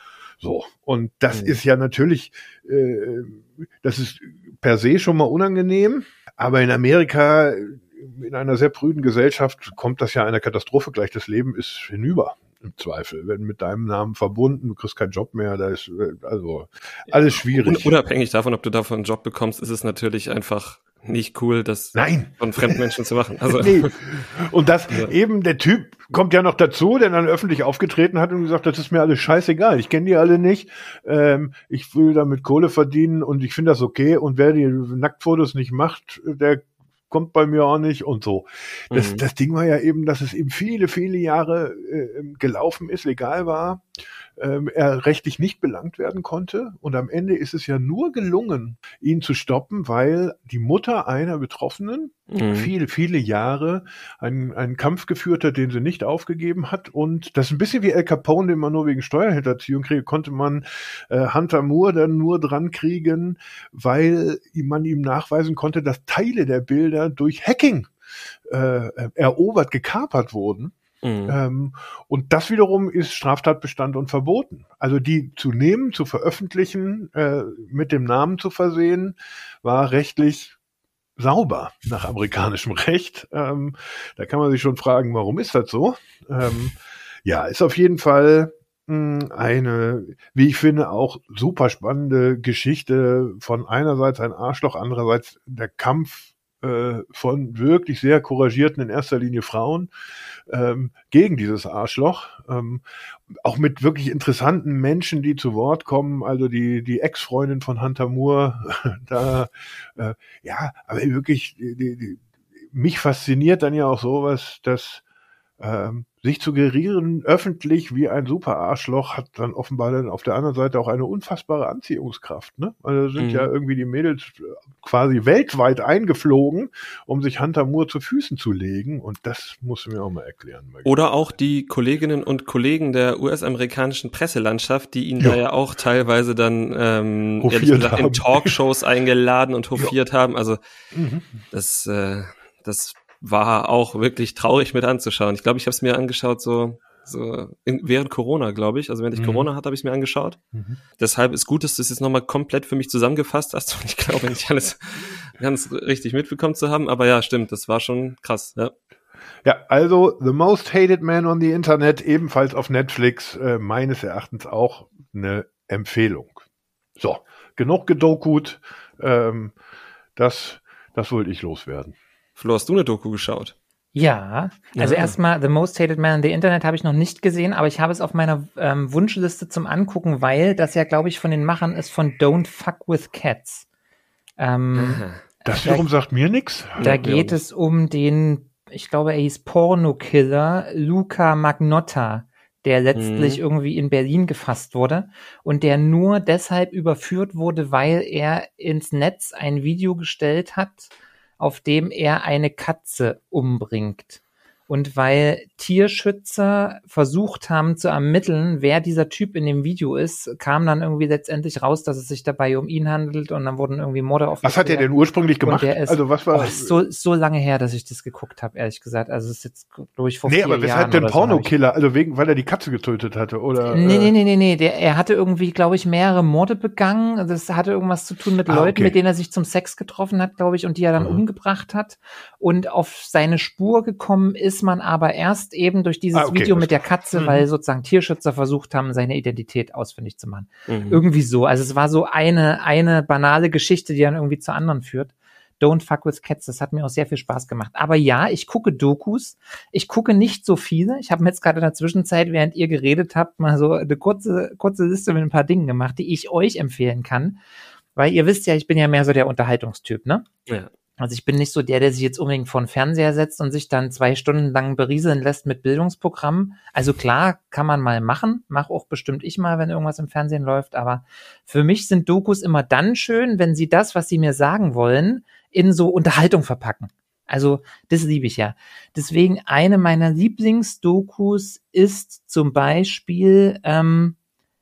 So, und das mhm. ist ja natürlich, äh, das ist per se schon mal unangenehm, aber in Amerika, in einer sehr prüden Gesellschaft, kommt das ja einer Katastrophe gleich. Das Leben ist hinüber. Im Zweifel, wenn mit deinem Namen verbunden, du kriegst keinen Job mehr, da ist also alles schwierig. Unabhängig davon, ob du davon einen Job bekommst, ist es natürlich einfach nicht cool, das Nein. von fremden Menschen zu machen. Also nee. Und das ja. eben, der Typ kommt ja noch dazu, der dann öffentlich aufgetreten hat und gesagt, das ist mir alles scheißegal, ich kenne die alle nicht, ähm, ich will damit Kohle verdienen und ich finde das okay und wer die Nacktfotos nicht macht, der kommt bei mir auch nicht und so. Das, mhm. das Ding war ja eben, dass es eben viele, viele Jahre äh, gelaufen ist, legal war, ähm, er rechtlich nicht belangt werden konnte und am Ende ist es ja nur gelungen, ihn zu stoppen, weil die Mutter einer Betroffenen mhm. viele, viele Jahre einen, einen Kampf geführt hat, den sie nicht aufgegeben hat und das ist ein bisschen wie Al Capone, den man nur wegen Steuerhinterziehung kriegt, konnte man äh, Hunter Moore dann nur dran kriegen, weil man ihm nachweisen konnte, dass Teile der Bilder durch Hacking äh, erobert, gekapert wurden. Mhm. Ähm, und das wiederum ist Straftatbestand und verboten. Also die zu nehmen, zu veröffentlichen, äh, mit dem Namen zu versehen, war rechtlich sauber nach amerikanischem Recht. Ähm, da kann man sich schon fragen, warum ist das so? Ähm, ja, ist auf jeden Fall mh, eine, wie ich finde, auch super spannende Geschichte von einerseits ein Arschloch, andererseits der Kampf von wirklich sehr couragierten, in erster Linie Frauen, ähm, gegen dieses Arschloch. Ähm, auch mit wirklich interessanten Menschen, die zu Wort kommen, also die die Ex-Freundin von Hunter Moore, da, äh, ja, aber wirklich, die, die, mich fasziniert dann ja auch sowas, dass ähm, sich zu gerieren öffentlich wie ein super Arschloch hat dann offenbar dann auf der anderen Seite auch eine unfassbare Anziehungskraft. Ne? Also sind mhm. ja irgendwie die Mädels quasi weltweit eingeflogen, um sich Hunter Moore zu Füßen zu legen und das musst du mir auch mal erklären. Oder auch die Kolleginnen und Kollegen der U S-amerikanischen Presselandschaft, die ihn ja. da ja auch teilweise dann ähm, ehrlich gesagt, in Talkshows eingeladen und hofiert ja. haben. Also mhm. das, äh, das war auch wirklich traurig mit anzuschauen. Ich glaube, ich habe es mir angeschaut so so in, während Corona, glaube ich. Also während ich mhm. Corona hatte, habe ich es mir angeschaut. Mhm. Deshalb ist gut, dass du es jetzt nochmal komplett für mich zusammengefasst hast. Und ich glaube nicht alles ganz richtig mitbekommen zu haben. Aber ja, stimmt, das war schon krass. Ja, ja, also The Most Hated Man on the Internet, ebenfalls auf Netflix, äh, meines Erachtens auch eine Empfehlung. So, genug gedokut. Ähm, das, das wollte ich loswerden. Flo, hast du eine Doku geschaut? Ja, also Ja. erstmal The Most Hated Man on the Internet habe ich noch nicht gesehen, aber ich habe es auf meiner ähm, Wunschliste zum Angucken, weil das ja, glaube ich, von den Machern ist von Don't Fuck with Cats. Ähm, das wiederum sagt mir nichts. Da geht es um den, ich glaube, er hieß Pornokiller Luca Magnotta, der letztlich mhm. irgendwie in Berlin gefasst wurde und der nur deshalb überführt wurde, weil er ins Netz ein Video gestellt hat, auf dem er eine Katze umbringt. Und weil Tierschützer versucht haben zu ermitteln, wer dieser Typ in dem Video ist, kam dann irgendwie letztendlich raus, dass es sich dabei um ihn handelt und dann wurden irgendwie Morde aufgeklärt. Was hat er denn ursprünglich gemacht? Ist, also was war? Oh, ist so, so lange her, dass ich das geguckt habe, ehrlich gesagt. Also es ist jetzt, glaube ich, vor nee, vier aber weshalb Jahren denn Pornokiller? So also wegen, weil er die Katze getötet hatte, oder? Nee, äh, nee, nee, nee, nee. Der, er hatte irgendwie, glaube ich, mehrere Morde begangen. Das hatte irgendwas zu tun mit ah, Leuten, okay. mit denen er sich zum Sex getroffen hat, glaube ich, und die er dann mhm. umgebracht hat. Und auf seine Spur gekommen ist man aber erst eben durch dieses ah, okay, Video mit der Katze, mhm. weil sozusagen Tierschützer versucht haben, seine Identität ausfindig zu machen. Mhm. Irgendwie so. Also es war so eine, eine banale Geschichte, die dann irgendwie zur anderen führt. Don't Fuck with Cats, das hat mir auch sehr viel Spaß gemacht. Aber ja, ich gucke Dokus. Ich gucke nicht so viele. Ich habe mir jetzt gerade in der Zwischenzeit, während ihr geredet habt, mal so eine kurze, kurze Liste mit ein paar Dingen gemacht, die ich euch empfehlen kann. Weil ihr wisst ja, ich bin ja mehr so der Unterhaltungstyp, ne? Ja. Also ich bin nicht so der, der sich jetzt unbedingt vor den Fernseher setzt und sich dann zwei Stunden lang berieseln lässt mit Bildungsprogrammen. Also klar, kann man mal machen. Mach auch bestimmt ich mal, wenn irgendwas im Fernsehen läuft. Aber für mich sind Dokus immer dann schön, wenn sie das, was sie mir sagen wollen, in so Unterhaltung verpacken. Also das liebe ich ja. Deswegen eine meiner Lieblingsdokus ist zum Beispiel ähm,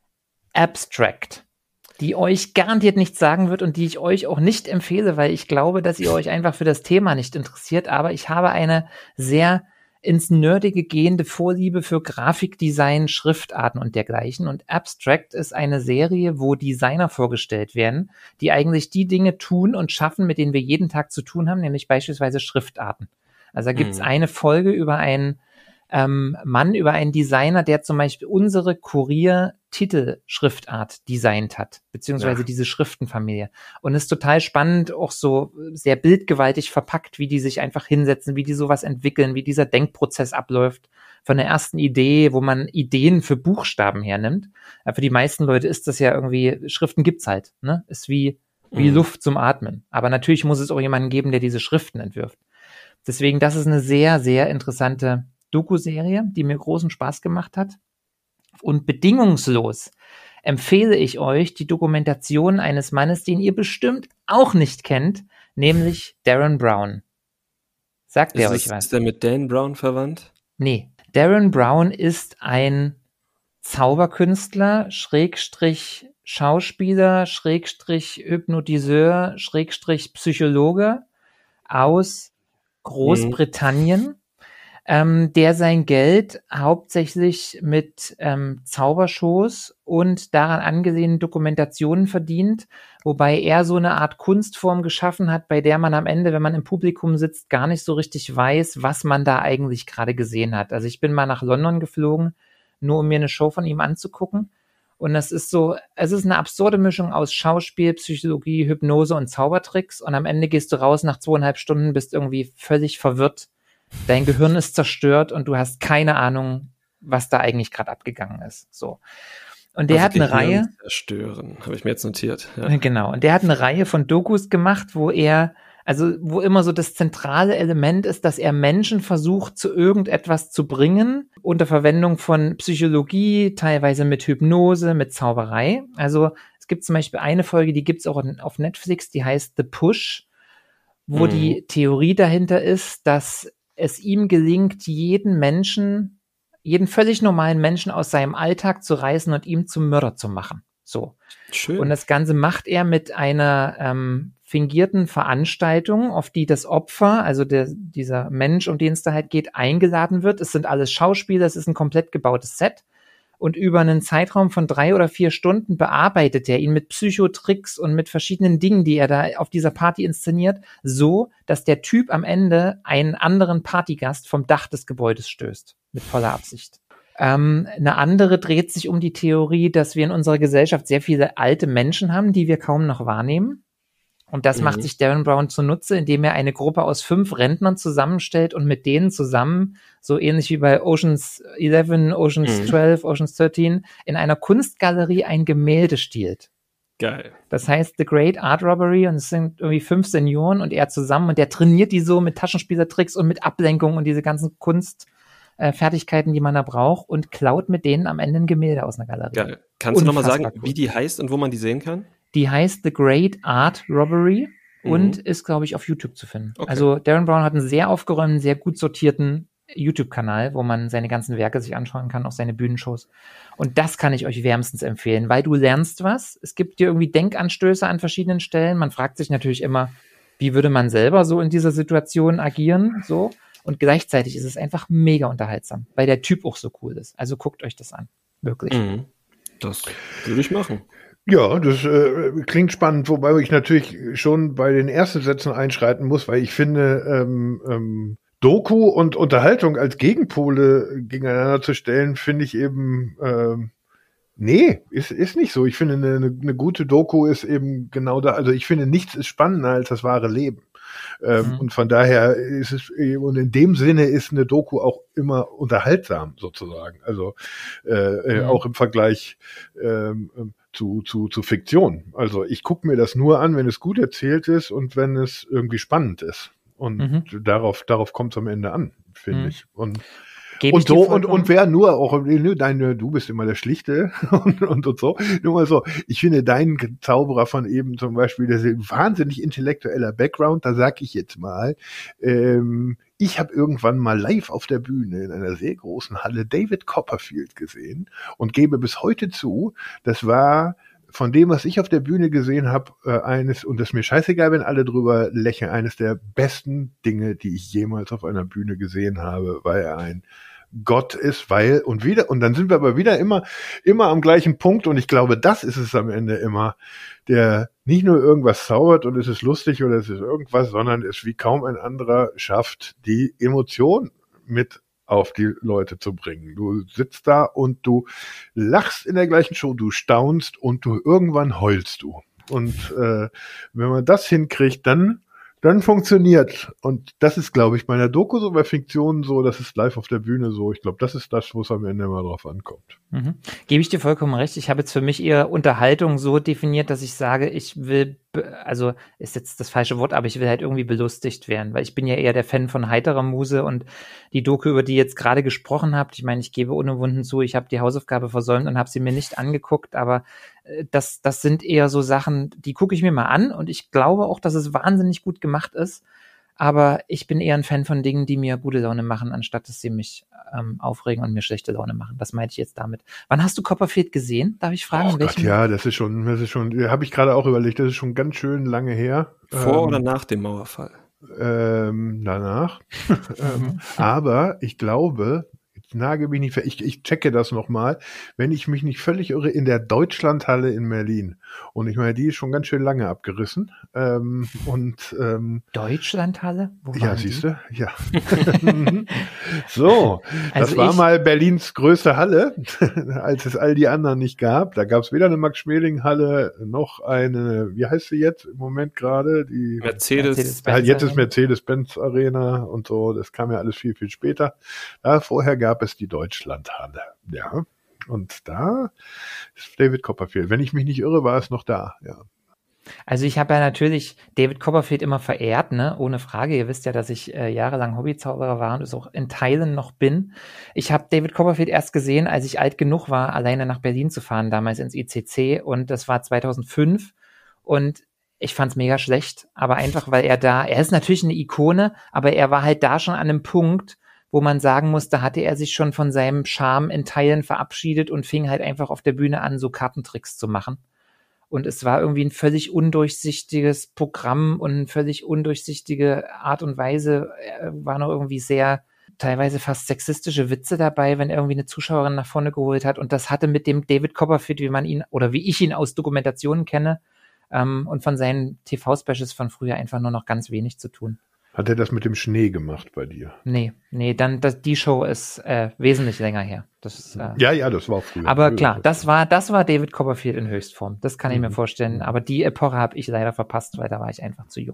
Abstract, die euch garantiert nichts sagen wird und die ich euch auch nicht empfehle, weil ich glaube, dass ihr euch einfach für das Thema nicht interessiert. Aber ich habe eine sehr ins Nerdige gehende Vorliebe für Grafikdesign, Schriftarten und dergleichen. Und Abstract ist eine Serie, wo Designer vorgestellt werden, die eigentlich die Dinge tun und schaffen, mit denen wir jeden Tag zu tun haben, nämlich beispielsweise Schriftarten. Also da gibt es mhm. eine Folge über einen ähm, Mann, über einen Designer, der zum Beispiel unsere Kurier-Titel-Schriftart designt hat, beziehungsweise ja. diese Schriftenfamilie. Und es ist total spannend, auch so sehr bildgewaltig verpackt, wie die sich einfach hinsetzen, wie die sowas entwickeln, wie dieser Denkprozess abläuft. Von der ersten Idee, wo man Ideen für Buchstaben hernimmt. Ja, für die meisten Leute ist das ja irgendwie, Schriften gibt's halt, ne? Ist wie, wie mhm. Luft zum Atmen. Aber natürlich muss es auch jemanden geben, der diese Schriften entwirft. Deswegen, das ist eine sehr, sehr interessante Doku-Serie, die mir großen Spaß gemacht hat. Und bedingungslos empfehle ich euch die Dokumentation eines Mannes, den ihr bestimmt auch nicht kennt, nämlich Darren Brown. Sagt der euch was? Ist der mit Dan Brown verwandt? Nee. Darren Brown ist ein Zauberkünstler, Schrägstrich Schauspieler, Schrägstrich Hypnotiseur, Schrägstrich Psychologe aus Großbritannien. Mhm. Ähm, der sein Geld hauptsächlich mit ähm, Zaubershows und daran angesehenen Dokumentationen verdient, wobei er so eine Art Kunstform geschaffen hat, bei der man am Ende, wenn man im Publikum sitzt, gar nicht so richtig weiß, was man da eigentlich gerade gesehen hat. Also ich bin mal nach London geflogen, nur um mir eine Show von ihm anzugucken. Und das ist so, es ist eine absurde Mischung aus Schauspiel, Psychologie, Hypnose und Zaubertricks. Und am Ende gehst du raus nach zweieinhalb Stunden, bist irgendwie völlig verwirrt. Dein Gehirn ist zerstört und du hast keine Ahnung, was da eigentlich gerade abgegangen ist. So. Und der also hat eine Gehirn Reihe. Zerstören, habe ich mir jetzt notiert. Ja. Genau. Und der hat eine Reihe von Dokus gemacht, wo er, also wo immer so das zentrale Element ist, dass er Menschen versucht, zu irgendetwas zu bringen, unter Verwendung von Psychologie, teilweise mit Hypnose, mit Zauberei. Also es gibt zum Beispiel eine Folge, die gibt's auch auf Netflix, die heißt The Push, wo mhm. die Theorie dahinter ist, dass es ihm gelingt, jeden Menschen, jeden völlig normalen Menschen aus seinem Alltag zu reißen und ihm zum Mörder zu machen. So. Schön. Und das Ganze macht er mit einer ähm, fingierten Veranstaltung, auf die das Opfer, also der, dieser Mensch, um den es da halt geht, eingeladen wird. Es sind alles Schauspieler, es ist ein komplett gebautes Set. Und über einen Zeitraum von drei oder vier Stunden bearbeitet er ihn mit Psychotricks und mit verschiedenen Dingen, die er da auf dieser Party inszeniert, so, dass der Typ am Ende einen anderen Partygast vom Dach des Gebäudes stößt. Mit voller Absicht. Ähm, eine andere dreht sich um die Theorie, dass wir in unserer Gesellschaft sehr viele alte Menschen haben, die wir kaum noch wahrnehmen. Und das mhm. macht sich Derren Brown zunutze, indem er eine Gruppe aus fünf Rentnern zusammenstellt und mit denen zusammen, so ähnlich wie bei Ocean's elf, Ocean's mhm. zwölf, Ocean's dreizehn, in einer Kunstgalerie ein Gemälde stiehlt. Geil. Das heißt The Great Art Robbery und es sind irgendwie fünf Senioren und er zusammen und der trainiert die so mit Taschenspielertricks und mit Ablenkung und diese ganzen Kunstfertigkeiten, die man da braucht und klaut mit denen am Ende ein Gemälde aus einer Galerie. Geil. Kannst du nochmal sagen, cool. wie die heißt und wo man die sehen kann? Die heißt The Great Art Robbery und mhm. ist, glaube ich, auf YouTube zu finden. Okay. Also Derren Brown hat einen sehr aufgeräumten, sehr gut sortierten YouTube-Kanal, wo man seine ganzen Werke sich anschauen kann, auch seine Bühnenshows. Und das kann ich euch wärmstens empfehlen, weil du lernst was. Es gibt dir irgendwie Denkanstöße an verschiedenen Stellen. Man fragt sich natürlich immer, wie würde man selber so in dieser Situation agieren, so. Und gleichzeitig ist es einfach mega unterhaltsam, weil der Typ auch so cool ist. Also guckt euch das an. Wirklich. Mhm. Das würde ich machen. Ja, das äh, klingt spannend, wobei ich natürlich schon bei den ersten Sätzen einschreiten muss, weil ich finde, ähm, ähm, Doku und Unterhaltung als Gegenpole gegeneinander zu stellen, finde ich eben, ähm, nee, ist, ist nicht so. Ich finde, eine, eine gute Doku ist eben genau da, also ich finde, nichts ist spannender als das wahre Leben. Ähm, mhm. Und von daher ist es, und in dem Sinne ist eine Doku auch immer unterhaltsam, sozusagen. Also äh, mhm. auch im Vergleich ähm, zu, zu, zu Fiktion. Also ich gucke mir das nur an, wenn es gut erzählt ist und wenn es irgendwie spannend ist. Und mhm. darauf, darauf kommt es am Ende an, finde mhm. ich. Und, und so, und, und wer nur auch, deine, du bist immer der Schlichte und, und, und so. Nur mal so, ich finde deinen Zauberer von eben zum Beispiel, der ist ein wahnsinnig intellektueller Background, da sag ich jetzt mal, ähm, ich habe irgendwann mal live auf der Bühne in einer sehr großen Halle David Copperfield gesehen und gebe bis heute zu, das war von dem, was ich auf der Bühne gesehen habe, äh, eines, und das ist mir scheißegal, wenn alle drüber lächeln, eines der besten Dinge, die ich jemals auf einer Bühne gesehen habe, weil er ein Gott ist, weil, und wieder, und dann sind wir aber wieder immer, immer am gleichen Punkt, und ich glaube, das ist es am Ende immer, der nicht nur irgendwas zaubert und es ist lustig oder es ist irgendwas, sondern es wie kaum ein anderer schafft, die Emotion mit auf die Leute zu bringen. Du sitzt da und du lachst in der gleichen Show, du staunst und du irgendwann heulst du. Und äh, wenn man das hinkriegt, dann dann funktioniert. Und das ist, glaube ich, bei einer Doku so, bei Fiktionen so, das ist live auf der Bühne so. Ich glaube, das ist das, wo es am Ende immer drauf ankommt. Mhm. Gebe ich dir vollkommen recht. Ich habe jetzt für mich eher Unterhaltung so definiert, dass ich sage, ich will, also ist jetzt das falsche Wort, aber ich will halt irgendwie belustigt werden, weil ich bin ja eher der Fan von heiterer Muse und die Doku, über die ihr jetzt gerade gesprochen habt, ich meine, ich gebe unumwunden zu, ich habe die Hausaufgabe versäumt und habe sie mir nicht angeguckt, aber das, das sind eher so Sachen, die gucke ich mir mal an und ich glaube auch, dass es wahnsinnig gut gemacht ist, aber ich bin eher ein Fan von Dingen, die mir gute Laune machen, anstatt dass sie mich ähm, aufregen und mir schlechte Laune machen. Das meinte ich jetzt damit. Wann hast du Copperfield gesehen? Darf ich fragen? Oh Gott, ja, das ist schon, das ist schon, habe ich gerade auch überlegt, das ist schon ganz schön lange her. Vor ähm, oder nach dem Mauerfall? Ähm, danach. ähm, aber ich glaube, nage mich nicht, ich, ich checke das nochmal, wenn ich mich nicht völlig irre, in der Deutschlandhalle in Berlin. Und ich meine, die ist schon ganz schön lange abgerissen. Ähm, und ähm, Deutschlandhalle? Wo ja, siehst du? Ja. So, das also war mal Berlins größte Halle, als es all die anderen nicht gab. Da gab es weder eine Max-Schmeling-Halle noch eine, wie heißt sie jetzt im Moment gerade? Die Mercedes. Mercedes jetzt ist Mercedes-Benz Arena und so. Das kam ja alles viel, viel später. Da vorher gab es die Deutschlandhalle. Ja. Und da ist David Copperfield. Wenn ich mich nicht irre, war es noch da. Ja. Also ich habe ja natürlich David Copperfield immer verehrt, ne, ohne Frage. Ihr wisst ja, dass ich äh, jahrelang Hobbyzauberer war und es auch in Teilen noch bin. Ich habe David Copperfield erst gesehen, als ich alt genug war, alleine nach Berlin zu fahren, damals ins I C C, und das war zweitausendfünf und ich fand's mega schlecht, aber einfach, weil er da, er ist natürlich eine Ikone, aber er war halt da schon an einem Punkt, wo man sagen muss, da hatte er sich schon von seinem Charme in Teilen verabschiedet und fing halt einfach auf der Bühne an, so Kartentricks zu machen. und es war irgendwie ein völlig undurchsichtiges Programm und eine völlig undurchsichtige Art und Weise, äh, war noch irgendwie sehr, teilweise fast sexistische Witze dabei, wenn irgendwie eine Zuschauerin nach vorne geholt hat, und das hatte mit dem David Copperfield, wie man ihn, oder wie ich ihn aus Dokumentationen kenne, ähm, und von seinen T V-Specials von früher einfach nur noch ganz wenig zu tun. Hat er das mit dem Schnee gemacht bei dir? Nee, nee, dann das, die Show ist äh, wesentlich länger her. Das, äh, ja, ja, das war auch früher. Aber klar, das war, das war David Copperfield in Höchstform. Das kann ich mhm. mir vorstellen. Aber die Epoche habe ich leider verpasst, weil da war ich einfach zu jung.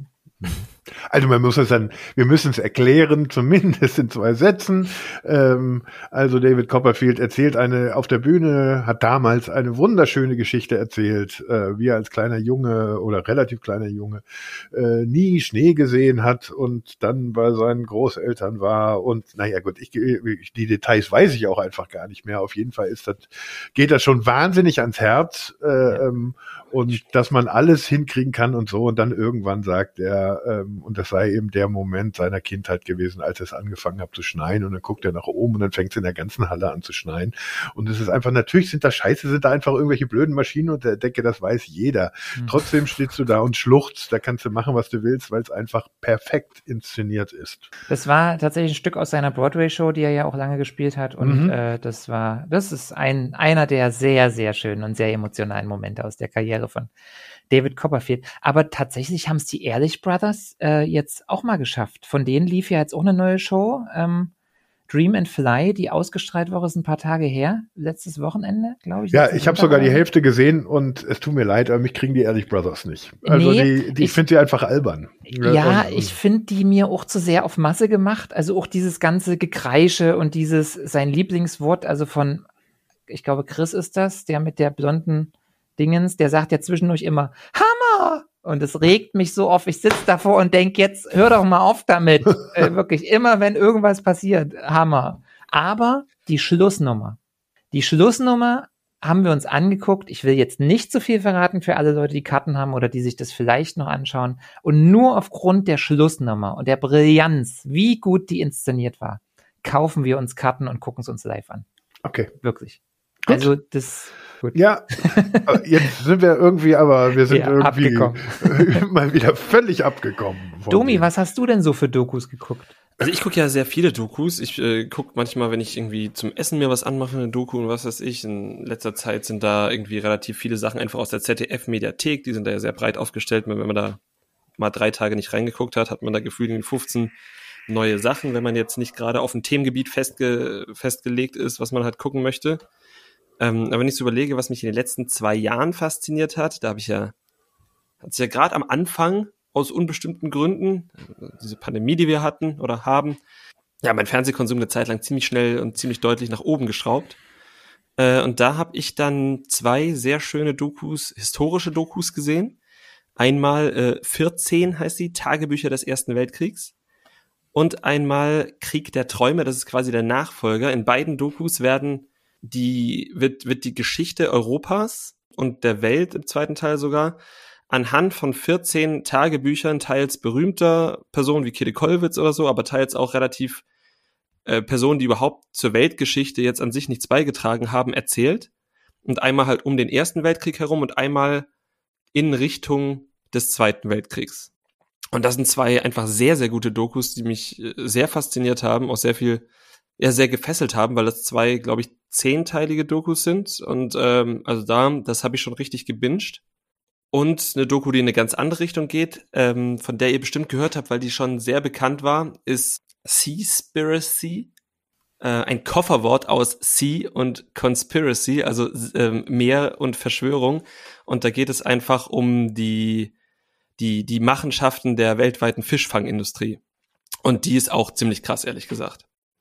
Also man muss es dann, wir müssen es erklären, zumindest in zwei Sätzen. Ähm, also David Copperfield erzählt eine auf der Bühne, hat damals eine wunderschöne Geschichte erzählt, äh, wie er als kleiner Junge oder relativ kleiner Junge äh, nie Schnee gesehen hat und dann bei seinen Großeltern war und naja gut, ich, ich, die Details weiß ich auch einfach gar nicht mehr. Auf jeden Fall ist das, geht das schon wahnsinnig ans Herz äh, ja. ähm, und dass man alles hinkriegen kann und so, und dann irgendwann sagt er, ähm, und das sei eben der Moment seiner Kindheit gewesen, als es angefangen hat zu schneien, und dann guckt er nach oben und dann fängt es in der ganzen Halle an zu schneien, und es ist einfach, natürlich sind da Scheiße, sind da einfach irgendwelche blöden Maschinen unter der Decke, das weiß jeder. Mhm. Trotzdem stehst du da und schluchzt, da kannst du machen, was du willst, weil es einfach perfekt inszeniert ist. Das war tatsächlich ein Stück aus seiner Broadway-Show, die er ja auch lange gespielt hat, und mhm. äh, das war, das ist ein einer der sehr, sehr schönen und sehr emotionalen Momente aus der Karriere von David Copperfield. Aber tatsächlich haben es die Ehrlich Brothers äh, jetzt auch mal geschafft. Von denen lief ja jetzt auch eine neue Show, ähm, Dream and Fly, die ausgestrahlt wurde, ist ein paar Tage her, letztes Wochenende, glaube ich. Ja, ich habe sogar die Hälfte gesehen und es tut mir leid, aber mich kriegen die Ehrlich Brothers nicht. Also nee, die, die ich finde sie einfach albern. Ja, und, ich finde die mir auch zu sehr auf Masse gemacht. Also auch dieses ganze Gekreische und dieses, sein Lieblingswort, also von, ich glaube Chris ist das, der mit der blonden Dingens, der sagt ja zwischendurch immer Hammer! Und es regt mich so auf, ich sitze davor und denke, jetzt hör doch mal auf damit. äh, wirklich, immer wenn irgendwas passiert, Hammer. Aber die Schlussnummer, die Schlussnummer haben wir uns angeguckt. Ich will jetzt nicht zu viel verraten für alle Leute, die Karten haben oder die sich das vielleicht noch anschauen. Und nur aufgrund der Schlussnummer und der Brillanz, wie gut die inszeniert war, kaufen wir uns Karten und gucken es uns live an. Okay. Wirklich. Gut. Also das... Gut. Ja, jetzt sind wir irgendwie, aber wir sind ja, irgendwie abgekommen. mal wieder völlig abgekommen. Domi, dem. Was hast du denn so für Dokus geguckt? Also ich gucke ja sehr viele Dokus. Ich äh, gucke manchmal, wenn ich irgendwie zum Essen mir was anmache, eine Doku und was weiß ich. In letzter Zeit sind da irgendwie relativ viele Sachen einfach aus der Z D F-Mediathek. Die sind da ja sehr breit aufgestellt. Wenn man da mal drei Tage nicht reingeguckt hat, hat man da gefühlt fünfzehn neue Sachen, wenn man jetzt nicht gerade auf ein Themengebiet festge- festgelegt ist, was man halt gucken möchte. Ähm, aber wenn ich so überlege, was mich in den letzten zwei Jahren fasziniert hat, da habe ich ja, hat sich ja gerade am Anfang aus unbestimmten Gründen, diese Pandemie, die wir hatten oder haben, ja, mein Fernsehkonsum eine Zeit lang ziemlich schnell und ziemlich deutlich nach oben geschraubt. Äh, und da habe ich dann zwei sehr schöne Dokus, historische Dokus gesehen. Einmal äh, vierzehn heißt sie, Tagebücher des Ersten Weltkriegs. Und einmal Krieg der Träume, das ist quasi der Nachfolger. In beiden Dokus werden die wird wird die Geschichte Europas und der Welt im zweiten Teil sogar anhand von vierzehn Tagebüchern, teils berühmter Personen wie Käthe Kollwitz oder so, aber teils auch relativ äh, Personen, die überhaupt zur Weltgeschichte jetzt an sich nichts beigetragen haben, erzählt. Und einmal halt um den Ersten Weltkrieg herum und einmal in Richtung des Zweiten Weltkriegs. Und das sind zwei einfach sehr, sehr gute Dokus, die mich äh, sehr fasziniert haben, auch sehr viel ja sehr gefesselt haben, weil das zwei, glaube ich, zehnteilige Dokus sind. Und ähm, also da, das habe ich schon richtig gebinged. Und eine Doku, die in eine ganz andere Richtung geht, ähm, von der ihr bestimmt gehört habt, weil die schon sehr bekannt war, ist Seaspiracy. Äh, ein Kofferwort aus Sea und Conspiracy, also ähm, Meer und Verschwörung. Und da geht es einfach um die, die, die Machenschaften der weltweiten Fischfangindustrie. Und die ist auch ziemlich krass, ehrlich gesagt.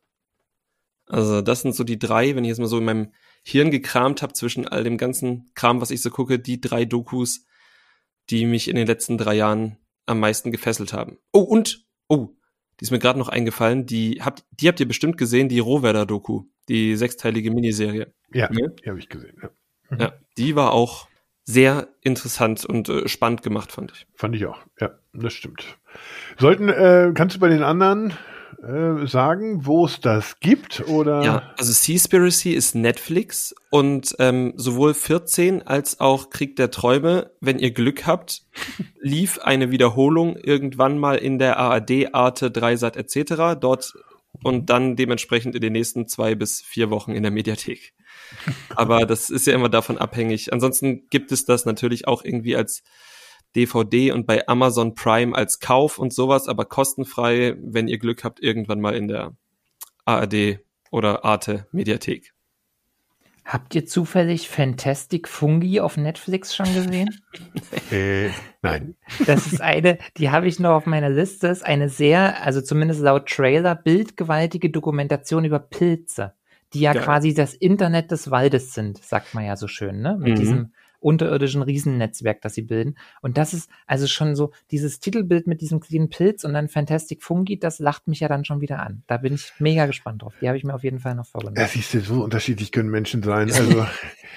Also das sind so die drei, wenn ich jetzt mal so in meinem Hirn gekramt habe zwischen all dem ganzen Kram, was ich so gucke, die drei Dokus, die mich in den letzten drei Jahren am meisten gefesselt haben. Oh, und, oh, die ist mir gerade noch eingefallen, die habt, die habt ihr bestimmt gesehen, die Rohwerder-Doku, die sechsteilige Miniserie. Ja, ja? Die habe ich gesehen, ja. Mhm. Ja, die war auch sehr interessant und äh, spannend gemacht, fand ich. Fand ich auch, ja, das stimmt. Sollten, äh, kannst du bei den anderen äh, sagen, wo es das gibt? Oder? Ja, also Seaspiracy ist Netflix und ähm, sowohl vierzehn als auch Krieg der Träume, wenn ihr Glück habt, lief eine Wiederholung irgendwann mal in der A R D, Arte, Dreisat et cetera dort und dann dementsprechend in den nächsten zwei bis vier Wochen in der Mediathek. Aber das ist ja immer davon abhängig. Ansonsten gibt es das natürlich auch irgendwie als D V D und bei Amazon Prime als Kauf und sowas, aber kostenfrei, wenn ihr Glück habt, irgendwann mal in der A R D oder Arte Mediathek. Habt ihr zufällig Fantastic Fungi auf Netflix schon gesehen? äh, nein. Das ist eine, die habe ich noch auf meiner Liste, ist eine sehr, also zumindest laut Trailer, bildgewaltige Dokumentation über Pilze, die ja Geil. quasi das Internet des Waldes sind, sagt man ja so schön, ne? Mit Mhm. diesem unterirdischen Riesennetzwerk, das sie bilden. Und das ist also schon so, dieses Titelbild mit diesem kleinen Pilz und dann Fantastic Fungi, das lacht mich ja dann schon wieder an. Da bin ich mega gespannt drauf. Die habe ich mir auf jeden Fall noch vorgenommen. Ja, siehst du, so unterschiedlich können Menschen sein. Also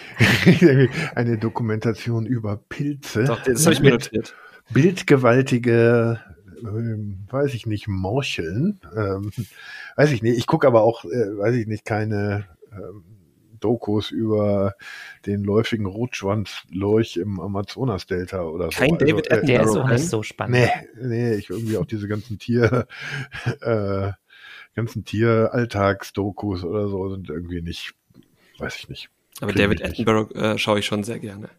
eine Dokumentation über Pilze. Doch, das habe ich mir mit notiert. bildgewaltige, ähm, weiß ich nicht, Morcheln. Ähm, weiß ich nicht. Ich gucke aber auch, äh, weiß ich nicht, keine ähm, Dokus über den läufigen Rotschwanzlorch im Amazonas-Delta oder so. Kein David also, äh, Der ist auch Attenborough, nicht ne? so spannend. Nee, nee, ich irgendwie auch diese ganzen Tier, äh, ganzen Tier-Alltags-Dokus oder so sind irgendwie nicht, weiß ich nicht. Aber Krieg David ich nicht. Attenborough äh, schaue ich schon sehr gerne.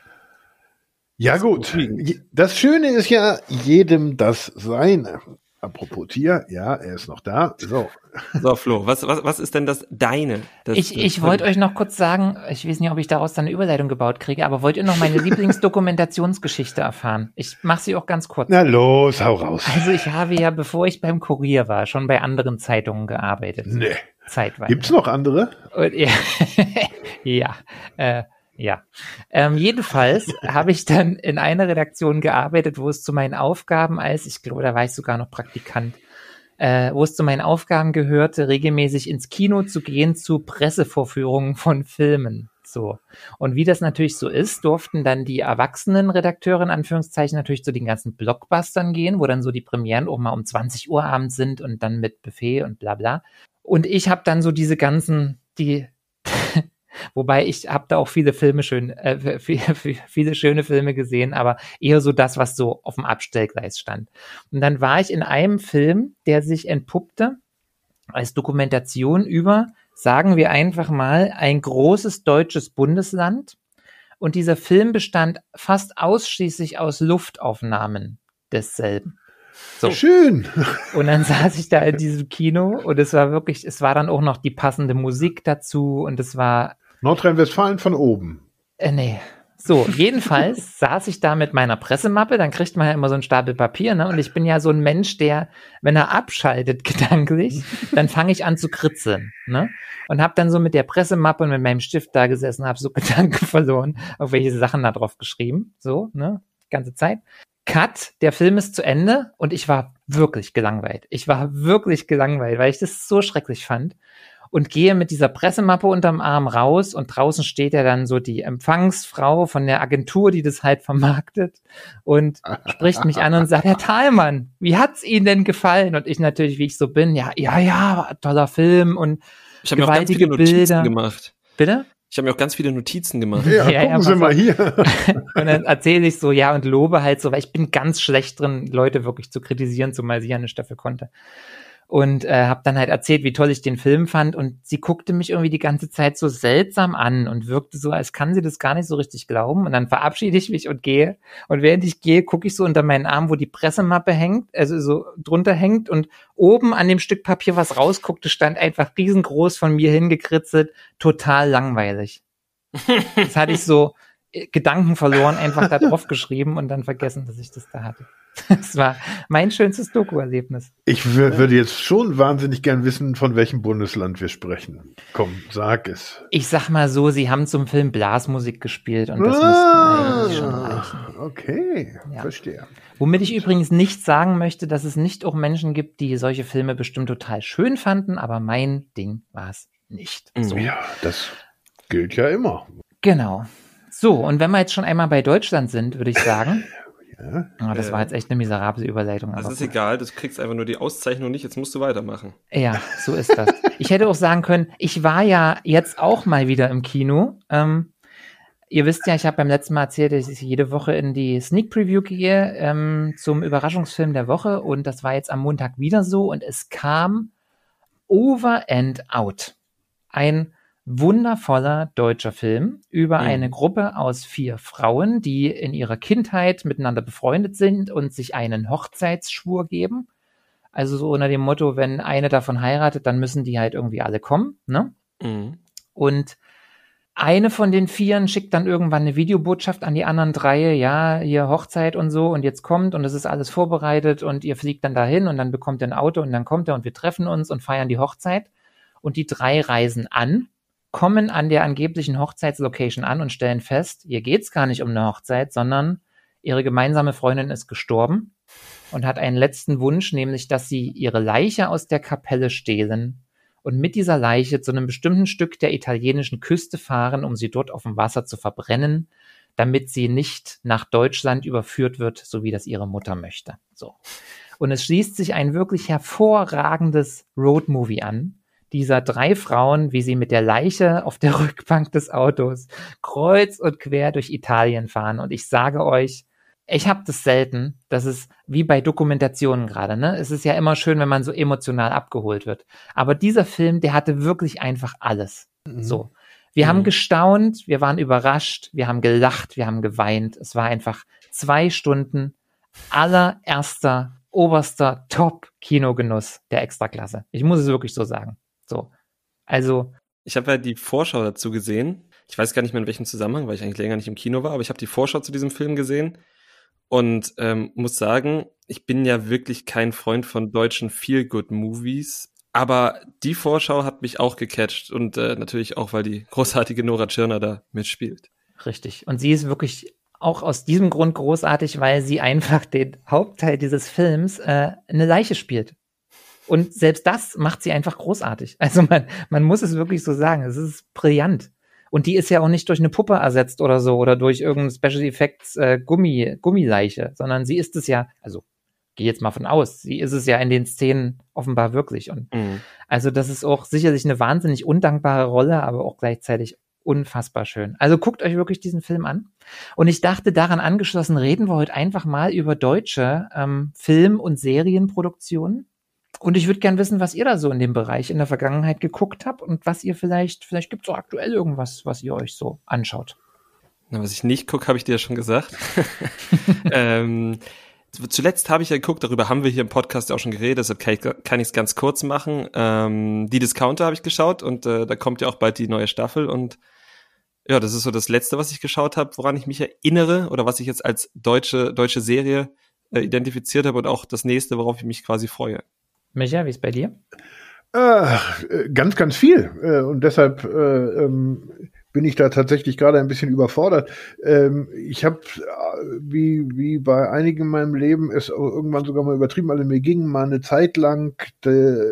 Ja gut, das Schöne ist ja, jedem das Seine. Apropos Tier, ja, er ist noch da. So. So, Flo, was, was, was ist denn das Deine? Das, Ich, ich wollte euch noch kurz sagen, ich weiß nicht, ob ich daraus dann eine Überleitung gebaut kriege, aber wollt ihr noch meine Lieblingsdokumentationsgeschichte erfahren? Ich mache sie auch ganz kurz. Na los, hau raus. Also ich habe ja, bevor ich beim Kurier war, schon bei anderen Zeitungen gearbeitet. Nee. Zeitweise. Gibt's noch andere? Und, ja, ja, äh, ja. Ähm, jedenfalls habe ich dann in einer Redaktion gearbeitet, wo es zu meinen Aufgaben als, ich glaube, da war ich sogar noch Praktikant, äh, wo es zu meinen Aufgaben gehörte, regelmäßig ins Kino zu gehen zu Pressevorführungen von Filmen. So. Und wie das natürlich so ist, durften dann die erwachsenen Redakteure in Anführungszeichen natürlich zu den ganzen Blockbustern gehen, wo dann so die Premieren auch mal um zwanzig Uhr abends sind und dann mit Buffet und bla bla. Und ich habe dann so diese ganzen, die wobei ich habe da auch viele Filme schön, äh, viele, viele schöne Filme gesehen, aber eher so das, was so auf dem Abstellgleis stand. Und dann war ich in einem Film, der sich entpuppte als Dokumentation über, sagen wir einfach mal, ein großes deutsches Bundesland. Und dieser Film bestand fast ausschließlich aus Luftaufnahmen desselben. So. Schön. Und dann saß ich da in diesem Kino und es war wirklich, es war dann auch noch die passende Musik dazu und es war Nordrhein-Westfalen von oben. Äh, nee. So, jedenfalls saß ich da mit meiner Pressemappe, dann kriegt man ja immer so einen Stapel Papier, ne? Und ich bin ja so ein Mensch, der, wenn er abschaltet gedanklich, dann fange ich an zu kritzeln, ne? Und habe dann so mit der Pressemappe und mit meinem Stift da gesessen, habe so Gedanken verloren, auf welche Sachen da drauf geschrieben, so, ne? Die ganze Zeit. Cut, der Film ist zu Ende und ich war wirklich gelangweilt. Ich war wirklich gelangweilt, weil ich das so schrecklich fand. Und gehe mit dieser Pressemappe unterm Arm raus und draußen steht ja dann so die Empfangsfrau von der Agentur, die das halt vermarktet und spricht mich an und sagt, Herr Thalmann, wie hat's Ihnen denn gefallen? Und ich natürlich, wie ich so bin, ja, ja, ja, toller Film und Ich habe mir auch ganz viele gewaltige Notizen Bilder. gemacht. Bitte? Ich habe mir auch ganz viele Notizen gemacht. Ja, Ja, gucken ja, Sie pass mal auf. hier. Und dann erzähle ich so, ja, und lobe halt so, weil ich bin ganz schlecht drin, Leute wirklich zu kritisieren, zumal sie ja nicht dafür konnte. Und äh, habe dann halt erzählt, wie toll ich den Film fand und sie guckte mich irgendwie die ganze Zeit so seltsam an und wirkte so, als kann sie das gar nicht so richtig glauben und dann verabschiede ich mich und gehe und während ich gehe, gucke ich so unter meinen Arm, wo die Pressemappe hängt, also so drunter hängt und oben an dem Stück Papier, was rausguckte, stand einfach riesengroß von mir hingekritzelt, total langweilig. Das hatte ich so äh, Gedanken verloren, einfach da drauf geschrieben und dann vergessen, dass ich das da hatte. Das war mein schönstes Doku-Erlebnis. Ich wür- würde jetzt schon wahnsinnig gern wissen, von welchem Bundesland wir sprechen. Komm, sag es. Ich sag mal so, sie haben zum Film Blasmusik gespielt und das Ah, müsste eigentlich schon reichen. okay, Ja. verstehe. Womit ich übrigens nicht sagen möchte, dass es nicht auch Menschen gibt, die solche Filme bestimmt total schön fanden, aber mein Ding war es nicht. So. Ja, das gilt ja immer. Genau. So, und wenn wir jetzt schon einmal bei Deutschland sind, würde ich sagen, Ja? Oh, das Äh, war jetzt echt eine miserable Überleitung. Das aber ist gut. egal, du kriegst einfach nur die Auszeichnung nicht, jetzt musst du weitermachen. Ja, so ist das. Ich hätte auch sagen können, ich war ja jetzt auch mal wieder im Kino. Ähm, ihr wisst ja, ich habe beim letzten Mal erzählt, dass ich jede Woche in die Sneak Preview gehe ähm, zum Überraschungsfilm der Woche und das war jetzt am Montag wieder so und es kam Over and Out. Ein wundervoller deutscher Film über Mhm. eine Gruppe aus vier Frauen, die in ihrer Kindheit miteinander befreundet sind und sich einen Hochzeitsschwur geben. Also so unter dem Motto, wenn eine davon heiratet, dann müssen die halt irgendwie alle kommen, ne? Mhm. Und eine von den Vieren schickt dann irgendwann eine Videobotschaft an die anderen drei, ja, hier Hochzeit und so und jetzt kommt und es ist alles vorbereitet und ihr fliegt dann dahin und dann bekommt ihr ein Auto und dann kommt er und wir treffen uns und feiern die Hochzeit und die drei reisen an, kommen an der angeblichen Hochzeitslocation an und stellen fest, hier geht's gar nicht um eine Hochzeit, sondern ihre gemeinsame Freundin ist gestorben und hat einen letzten Wunsch, nämlich, dass sie ihre Leiche aus der Kapelle stehlen und mit dieser Leiche zu einem bestimmten Stück der italienischen Küste fahren, um sie dort auf dem Wasser zu verbrennen, damit sie nicht nach Deutschland überführt wird, so wie das ihre Mutter möchte. So. Und es schließt sich ein wirklich hervorragendes Roadmovie an, dieser drei Frauen, wie sie mit der Leiche auf der Rückbank des Autos kreuz und quer durch Italien fahren. Und ich sage euch, ich habe das selten, das ist wie bei Dokumentationen gerade, ne? Es ist ja immer schön, wenn man so emotional abgeholt wird. Aber dieser Film, der hatte wirklich einfach alles. Mhm. So. Wir Mhm. haben gestaunt, wir waren überrascht, wir haben gelacht, wir haben geweint. Es war einfach zwei Stunden allererster, oberster Top-Kinogenuss der Extraklasse. Ich muss es wirklich so sagen. So. Also, Ich habe ja die Vorschau dazu gesehen. Ich weiß gar nicht mehr in welchem Zusammenhang, weil ich eigentlich länger nicht im Kino war, aber ich habe die Vorschau zu diesem Film gesehen und ähm, muss sagen, ich bin ja wirklich kein Freund von deutschen Feel-Good-Movies, aber die Vorschau hat mich auch gecatcht und äh, natürlich auch, weil die großartige Nora Tschirner da mitspielt. richtig. Und sie ist wirklich auch aus diesem Grund großartig, weil sie einfach den Hauptteil dieses Films äh, eine Leiche spielt. Und selbst das macht sie einfach großartig. Also man, man muss es wirklich so sagen. Es ist brillant. Und die ist ja auch nicht durch eine Puppe ersetzt oder so oder durch irgendein Special Effects äh, Gummi, Gummileiche, sondern sie ist es ja, also gehe jetzt mal von aus, sie ist es ja in den Szenen offenbar wirklich. Und Mhm. also das ist auch sicherlich eine wahnsinnig undankbare Rolle, aber auch gleichzeitig unfassbar schön. Also guckt euch wirklich diesen Film an. Und ich dachte, daran angeschlossen reden wir heute einfach mal über deutsche ähm, Film- und Serienproduktionen. Und ich würde gern wissen, was ihr da so in dem Bereich in der Vergangenheit geguckt habt und was ihr vielleicht, vielleicht gibt es so aktuell irgendwas, was ihr euch so anschaut. Na, was ich nicht gucke, habe ich dir ja schon gesagt. ähm, zuletzt habe ich ja geguckt, darüber haben wir hier im Podcast auch schon geredet, deshalb kann ich kann ich es ganz kurz machen. Ähm, die Discounter habe ich geschaut und äh, da kommt ja auch bald die neue Staffel und ja, das ist so das Letzte, was ich geschaut habe, woran ich mich erinnere oder was ich jetzt als deutsche deutsche Serie äh, identifiziert habe und auch das nächste, worauf ich mich quasi freue. Micha, wie ist bei dir? Äh, ganz, ganz viel. Äh, und deshalb äh, ähm, bin ich da tatsächlich gerade ein bisschen überfordert. Ähm, ich habe, wie wie bei einigen in meinem Leben, es irgendwann sogar mal übertrieben, also mir ging mal eine Zeit lang de,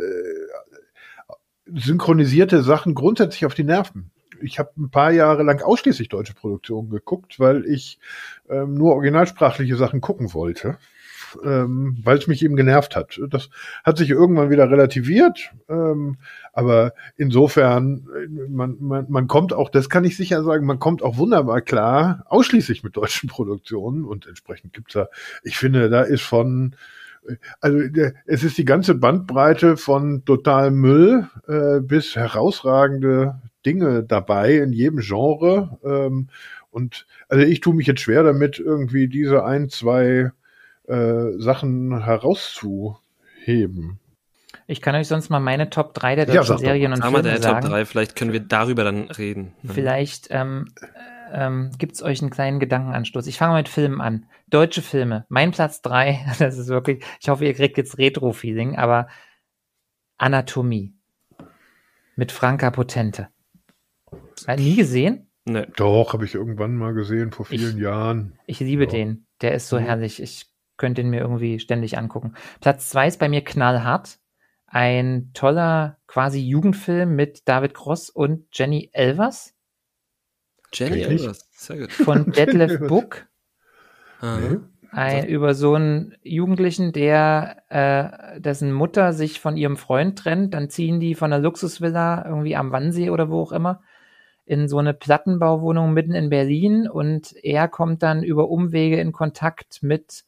synchronisierte Sachen grundsätzlich auf die Nerven. Ich habe ein paar Jahre lang ausschließlich deutsche Produktionen geguckt, weil ich ähm, nur originalsprachliche Sachen gucken wollte. Ähm, weil es mich eben genervt hat. Das hat sich irgendwann wieder relativiert, ähm, aber insofern, man, man, man kommt auch, das kann ich sicher sagen, man kommt auch wunderbar klar, ausschließlich mit deutschen Produktionen und entsprechend gibt's da, ich finde, da ist von, also es ist die ganze Bandbreite von total Müll äh, bis herausragende Dinge dabei in jedem Genre ähm, und also ich tue mich jetzt schwer damit, irgendwie diese ein, zwei Äh, Sachen herauszuheben. Ich kann euch sonst mal meine Top drei der Ja, deutschen sag doch mal. Serien und Sag mal Filme der sagen. Top drei, vielleicht können wir darüber dann reden. Vielleicht ähm, ähm, gibt es euch einen kleinen Gedankenanstoß. Ich fange mit Filmen an. Deutsche Filme. Mein Platz drei, das ist wirklich, ich hoffe, ihr kriegt jetzt Retro-Feeling, aber Anatomie. Mit Franka Potente. Äh, nie gesehen? Nee. Doch, habe ich irgendwann mal gesehen, vor vielen Ich- Jahren. Ich liebe Ja. den. Der ist so Mhm. herrlich. Ich könnte ihn mir irgendwie ständig angucken. Platz zwei ist bei mir Knallhart. Ein toller quasi Jugendfilm mit David Cross und Jenny Elvers Jenny Kenn ich nicht. Elvers, sehr gut. von Detlef Book. Ah. Nee. ein, über so einen Jugendlichen, der äh, dessen Mutter sich von ihrem Freund trennt, dann ziehen die von einer Luxusvilla irgendwie am Wannsee oder wo auch immer in so eine Plattenbauwohnung mitten in Berlin und er kommt dann über Umwege in Kontakt mit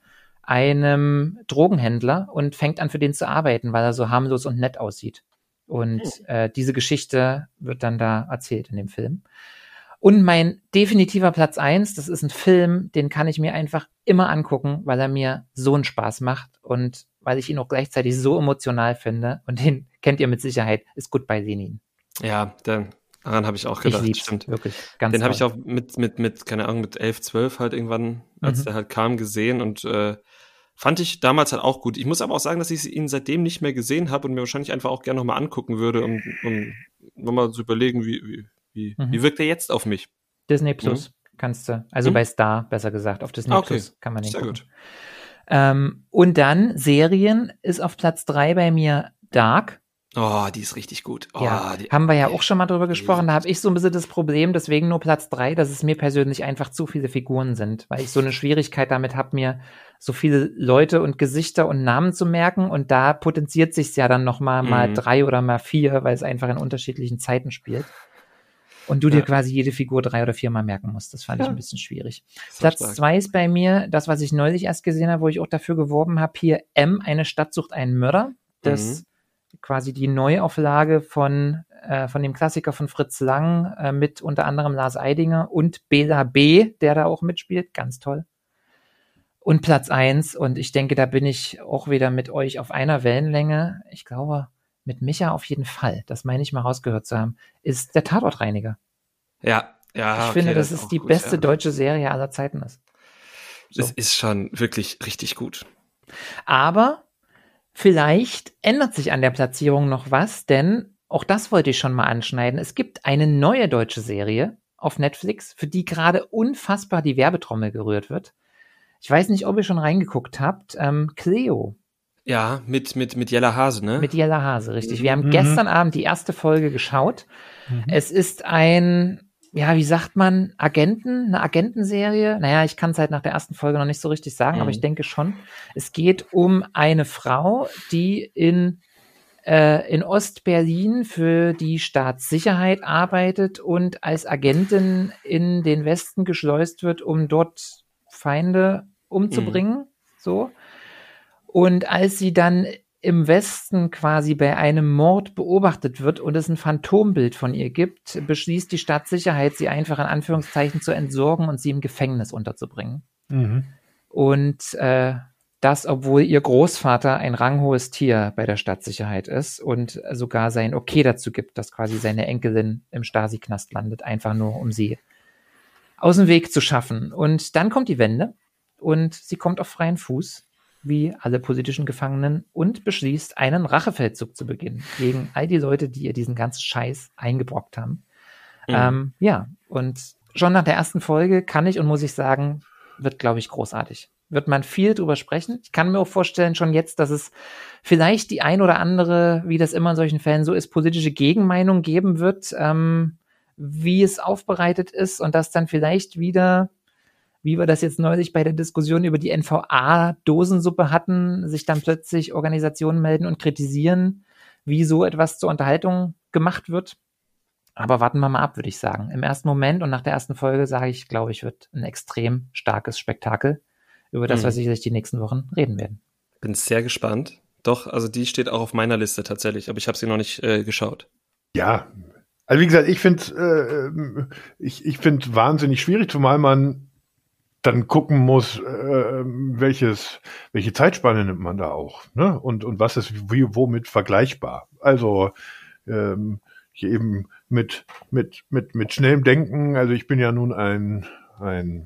einem Drogenhändler und fängt an, für den zu arbeiten, weil er so harmlos und nett aussieht. Und äh, diese Geschichte wird dann da erzählt in dem Film. Und mein definitiver Platz eins, das ist ein Film, den kann ich mir einfach immer angucken, weil er mir so einen Spaß macht und weil ich ihn auch gleichzeitig so emotional finde. Und den kennt ihr mit Sicherheit, ist Goodbye Lenin. Ja, der, daran habe ich auch gedacht, ich lieb's, stimmt. Wirklich, ganz Den habe ich auch mit, mit, mit, keine Ahnung, mit elf, zwölf halt irgendwann, als mhm. der halt kam, gesehen und äh, fand ich damals halt auch gut. Ich muss aber auch sagen, dass ich ihn seitdem nicht mehr gesehen habe und mir wahrscheinlich einfach auch gerne nochmal angucken würde, um, um nochmal zu überlegen, wie, wie Wie, mhm. wie wirkt der jetzt auf mich? Disney Plus mhm. kannst du, also mhm. bei Star, besser gesagt, auf Disney okay. Plus kann man den Sehr gucken. Gut. Ähm, und dann Serien ist auf Platz drei bei mir Dark. Oh, die ist richtig gut. Oh, ja, die, haben wir ja auch schon mal drüber gesprochen. Da habe ich so ein bisschen das Problem, deswegen nur Platz drei, dass es mir persönlich einfach zu viele Figuren sind, weil ich so eine Schwierigkeit damit habe, mir so viele Leute und Gesichter und Namen zu merken und da potenziert sich's ja dann noch mal, mhm. mal drei oder mal vier, weil es einfach in unterschiedlichen Zeiten spielt. Und du dir ja. quasi jede Figur drei oder viermal merken musst. Das fand ja. ich ein bisschen schwierig. Platz stark. zwei ist bei mir das, was ich neulich erst gesehen habe, wo ich auch dafür geworben habe, hier M, eine Stadt sucht einen Mörder. Das mhm. quasi die Neuauflage von, äh, von dem Klassiker von Fritz Lang äh, mit unter anderem Lars Eidinger und Bela B., der da auch mitspielt. Ganz toll. Und Platz eins, und ich denke, da bin ich auch wieder mit euch auf einer Wellenlänge. Ich glaube, mit Micha auf jeden Fall, das meine ich mal rausgehört zu haben, ist der Tatortreiniger. Ja, ja. Ich okay, finde, dass das es ist die gut, beste ja. deutsche Serie aller Zeiten ist. So. Das ist schon wirklich richtig gut. Aber vielleicht ändert sich an der Platzierung noch was, denn auch das wollte ich schon mal anschneiden. Es gibt eine neue deutsche Serie auf Netflix, für die gerade unfassbar die Werbetrommel gerührt wird. Ich weiß nicht, ob ihr schon reingeguckt habt. Ähm, Cleo. Ja, mit, mit, mit Jella Hase, ne? Mit Jella Hase, richtig. Wir haben Mhm. gestern Abend die erste Folge geschaut. Mhm. Es ist ein, ja, wie sagt man, Agenten, eine Agentenserie. Naja, ich kann es halt nach der ersten Folge noch nicht so richtig sagen, mhm. aber ich denke schon. Es geht um eine Frau, die in, äh, in Ostberlin für die Staatssicherheit arbeitet und als Agentin in den Westen geschleust wird, um dort Feinde umzubringen. Mhm. So. Und als sie dann im Westen quasi bei einem Mord beobachtet wird und es ein Phantombild von ihr gibt, beschließt die Staatssicherheit, sie einfach in Anführungszeichen zu entsorgen und sie im Gefängnis unterzubringen. Mhm. Und äh, das, obwohl ihr Großvater ein ranghohes Tier bei der Staatssicherheit ist und sogar sein Okay dazu gibt, dass quasi seine Enkelin im Stasi-Knast landet, einfach nur um sie aus dem Weg zu schaffen. Und dann kommt die Wende und sie kommt auf freien Fuß, wie alle politischen Gefangenen, und beschließt, einen Rachefeldzug zu beginnen gegen all die Leute, die ihr diesen ganzen Scheiß eingebrockt haben. Mhm. Ähm, ja, und schon nach der ersten Folge kann ich und muss ich sagen, wird, glaube ich, großartig. Wird man viel drüber sprechen. Ich kann mir auch vorstellen, schon jetzt, dass es vielleicht die ein oder andere, wie das immer in solchen Fällen so ist, politische Gegenmeinung geben wird, ähm, wie es aufbereitet ist und dass dann vielleicht wieder, wie wir das jetzt neulich bei der Diskussion über die N V A-Dosensuppe hatten, sich dann plötzlich Organisationen melden und kritisieren, wie so etwas zur Unterhaltung gemacht wird. Aber warten wir mal ab, würde ich sagen. Im ersten Moment und nach der ersten Folge sage ich, glaube ich, wird ein extrem starkes Spektakel, über das, mhm. was wir sicherlich die nächsten Wochen reden werden. Bin sehr gespannt. Doch, also die steht auch auf meiner Liste tatsächlich, aber ich habe sie noch nicht äh, geschaut. Ja, also wie gesagt, ich finde äh, ich, ich finde wahnsinnig schwierig, zumal man dann gucken muss, äh, welches, welche Zeitspanne nimmt man da auch, ne? Und, und was ist wie, womit vergleichbar. Also ähm, hier eben mit, mit, mit, mit schnellem Denken, also ich bin ja nun ein, ein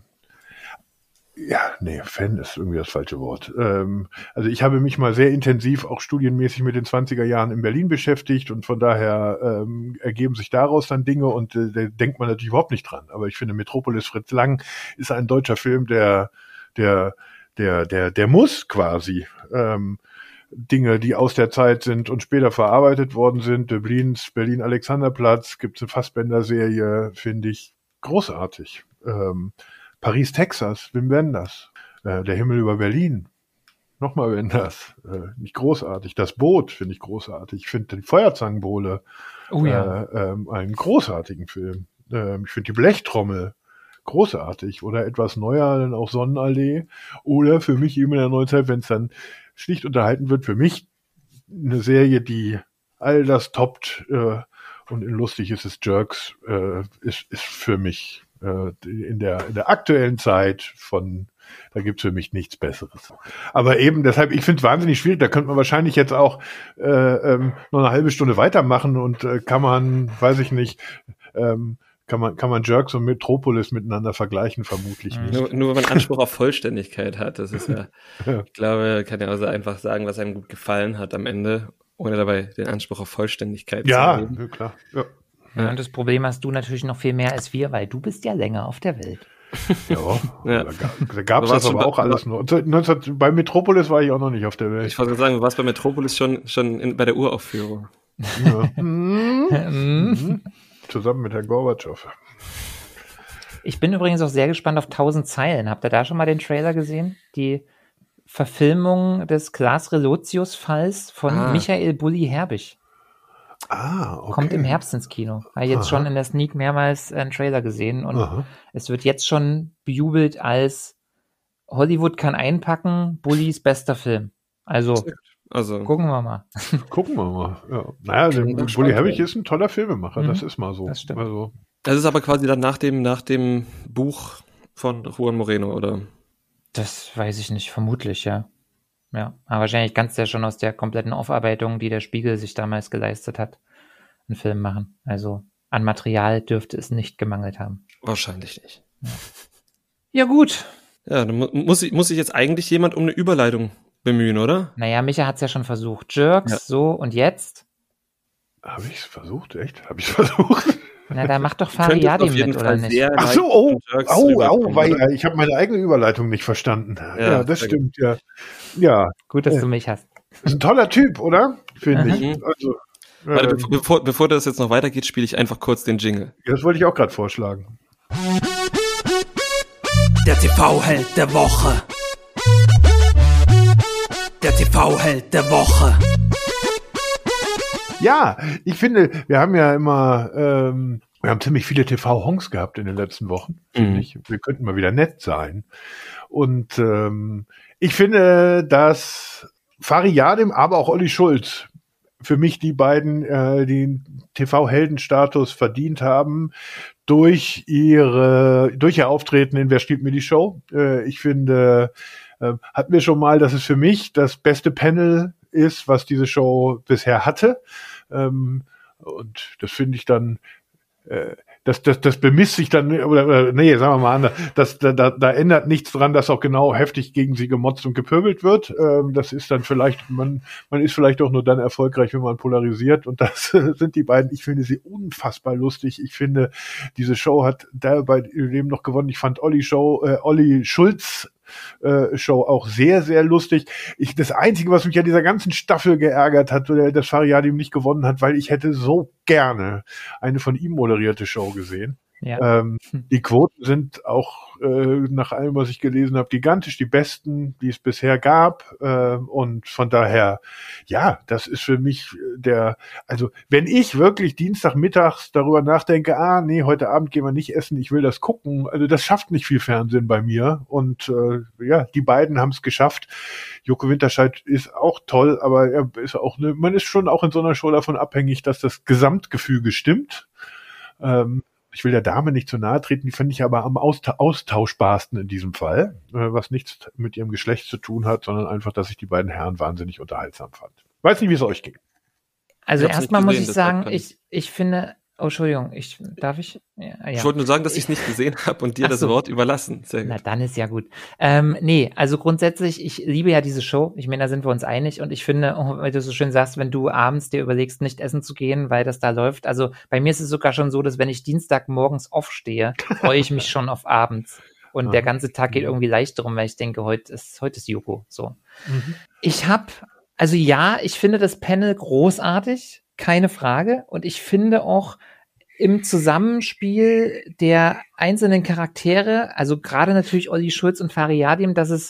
ja, nee, Fan ist irgendwie das falsche Wort. Ähm, also ich habe mich mal sehr intensiv auch studienmäßig mit den zwanziger Jahren in Berlin beschäftigt und von daher ähm, ergeben sich daraus dann Dinge und äh, da denkt man natürlich überhaupt nicht dran. Aber ich finde, Metropolis Fritz Lang ist ein deutscher Film, der, der, der, der, der muss quasi ähm, Dinge, die aus der Zeit sind und später verarbeitet worden sind. Döblins Berlin-Alexanderplatz, gibt's eine Fassbender-Serie, finde ich großartig. Ähm, Paris, Texas, Wim Wenders. Äh, Der Himmel über Berlin. Nochmal wenn das. Äh, nicht großartig. Das Boot finde ich großartig. Ich finde die Feuerzangenbowle Oh ja. äh, ähm, einen großartigen Film. Ähm, ich finde die Blechtrommel großartig. Oder etwas neuer, dann auch Sonnenallee. Oder für mich eben in der Neuzeit, wenn es dann schlicht unterhalten wird, für mich eine Serie, die all das toppt äh, und in lustig ist es Jerks, äh, ist, ist für mich äh, in der in der aktuellen Zeit von, da gibt's für mich nichts Besseres. Aber eben deshalb, ich finde es wahnsinnig schwierig, da könnte man wahrscheinlich jetzt auch äh, ähm, noch eine halbe Stunde weitermachen und äh, kann man, weiß ich nicht, ähm, kann man kann man Jerks und Metropolis miteinander vergleichen, vermutlich nicht. Nur, nur wenn man Anspruch auf Vollständigkeit hat, das ist ja, Ja. ich glaube, kann ja also einfach sagen, was einem gut gefallen hat am Ende, ohne dabei den Anspruch auf Vollständigkeit Ja, zu haben. ja, klar. Ja. Ja, und das Problem hast du natürlich noch viel mehr als wir, weil du bist ja länger auf der Welt. Ja, Ja. da, ga- da gab es Du warst das schon aber bei- auch alles nur. neunzehn Bei Metropolis war ich auch noch nicht auf der Welt. Ich wollte gerade sagen, du warst bei Metropolis schon, schon in, bei der Uraufführung. Ja. Mhm. Mhm. Mhm. Zusammen mit Herrn Gorbatschow. Ich bin übrigens auch sehr gespannt auf tausend Zeilen. Habt ihr da schon mal den Trailer gesehen? Die Verfilmung des Klaas Relotius-Falls von Ah. Michael Bulli Herbig. Ah, okay. Kommt im Herbst ins Kino. Habe ich jetzt Aha. schon in der Sneak mehrmals einen Trailer gesehen und Aha. es wird jetzt schon bejubelt als Hollywood kann einpacken, Bullis bester Film. Also, Also, gucken wir mal. Gucken wir mal. Ja. Naja, Kann der ich Bulli gespannt Herbig werden. ist ein toller Filmemacher, Mhm. das ist mal so. Das stimmt. Also, das ist aber quasi dann nach dem, nach dem Buch von Juan Moreno, oder? Das weiß ich nicht, vermutlich, ja. Ja, aber wahrscheinlich kannst du ja schon aus der kompletten Aufarbeitung, die der Spiegel sich damals geleistet hat, einen Film machen. Also an Material dürfte es nicht gemangelt haben. Wahrscheinlich nicht. Ja gut. Ja, dann mu muss ich, muss sich jetzt eigentlich jemand um eine Überleitung bemühen, oder? Naja, Micha hat es ja schon versucht. Jerks, Ja. so, und jetzt? habe ich es versucht? Echt? Habe ich es versucht? Na, da macht doch Könnte Fariadi auf jeden mit, oder Fall nicht? sehr Ach leicht so, oh, von Jerks au, au, rüberkommen, weil oder? ich habe meine eigene Überleitung nicht verstanden. Ja, Ja, das sehr stimmt, ja. Ja, Gut, dass Ja. du mich hast. ist ein toller Typ, oder? Finde ich. Mhm. Also, Warte, ähm, bevor, bevor, bevor das jetzt noch weitergeht, spiele ich einfach kurz den Jingle. das wollte ich auch gerade vorschlagen. Der T V-Held der Woche. Der T V-Held der Woche. Ja, ich finde, wir haben ja immer, ähm, wir haben ziemlich viele T V-Honks gehabt in den letzten Wochen, finde Mhm. ich. Wir könnten mal wieder nett sein. Und ähm, ich finde, dass Fariadim, aber auch Olli Schulz für mich die beiden, äh, die den T V-Heldenstatus verdient haben durch ihre, durch ihr Auftreten in Wer stiehlt mir die Show. Äh, ich finde, äh, hatten wir schon mal, dass es für mich das beste Panel ist, was diese Show bisher hatte. Ähm, und das finde ich dann, äh, das, das, das bemisst sich dann, oder, oder nee, sagen wir mal anders, das, da, da, da ändert nichts dran, dass auch genau heftig gegen sie gemotzt und gepöbelt wird. Ähm, das ist dann vielleicht, man, man ist vielleicht auch nur dann erfolgreich, wenn man polarisiert. Und das sind die beiden, ich finde sie unfassbar lustig. Ich finde, diese Show hat da bei dem noch gewonnen. Ich fand Olli Show, äh, Olli Schulz äh, Show auch sehr, sehr lustig. Ich, das Einzige, was mich an dieser ganzen Staffel geärgert hat, oder dass Fariadim nicht gewonnen hat, weil ich hätte so gerne eine von ihm moderierte Show gesehen. Ja. Ähm, die Quoten sind auch äh, nach allem, was ich gelesen habe, gigantisch, die besten, die es bisher gab. Äh, und von daher, ja, das ist für mich der, also wenn ich wirklich Dienstagmittags darüber nachdenke, ah, nee, heute Abend gehen wir nicht essen, ich will das gucken, also das schafft nicht viel Fernsehen bei mir. Und äh, ja, die beiden haben es geschafft. Joko Winterscheid ist auch toll, aber er ist auch ne, man ist schon auch in so einer Show davon abhängig, dass das Gesamtgefüge stimmt. Ähm, Ich will der Dame nicht zu nahe treten, die finde ich aber am Austa- austauschbarsten in diesem Fall, äh, was nichts mit ihrem Geschlecht zu tun hat, sondern einfach, dass ich die beiden Herren wahnsinnig unterhaltsam fand. Weiß nicht, wie es euch ging. Also Ich hab's erstmal nicht muss gesehen, ich deshalb sagen, kann ich, ich finde, oh, Entschuldigung, ich, darf ich? Ja, ja. Ich wollte nur sagen, dass ich es nicht gesehen habe und dir Ach das so. Wort überlassen. Sehr Na, gut. dann ist ja gut. Ähm, nee, also grundsätzlich, ich liebe ja diese Show. Ich meine, da sind wir uns einig. Und ich finde, oh, weil du so schön sagst, wenn du abends dir überlegst, nicht essen zu gehen, weil das da läuft. Also bei mir ist es sogar schon so, dass wenn ich Dienstagmorgens aufstehe, freue ich mich schon auf abends. Und Ah. der ganze Tag geht irgendwie leicht rum, weil ich denke, heute ist, heute ist Joko. So. Ich habe, also ja, ich finde das Panel großartig, keine Frage. Und ich finde auch, im Zusammenspiel der einzelnen Charaktere, also gerade natürlich Olli Schulz und Fariadim, dass es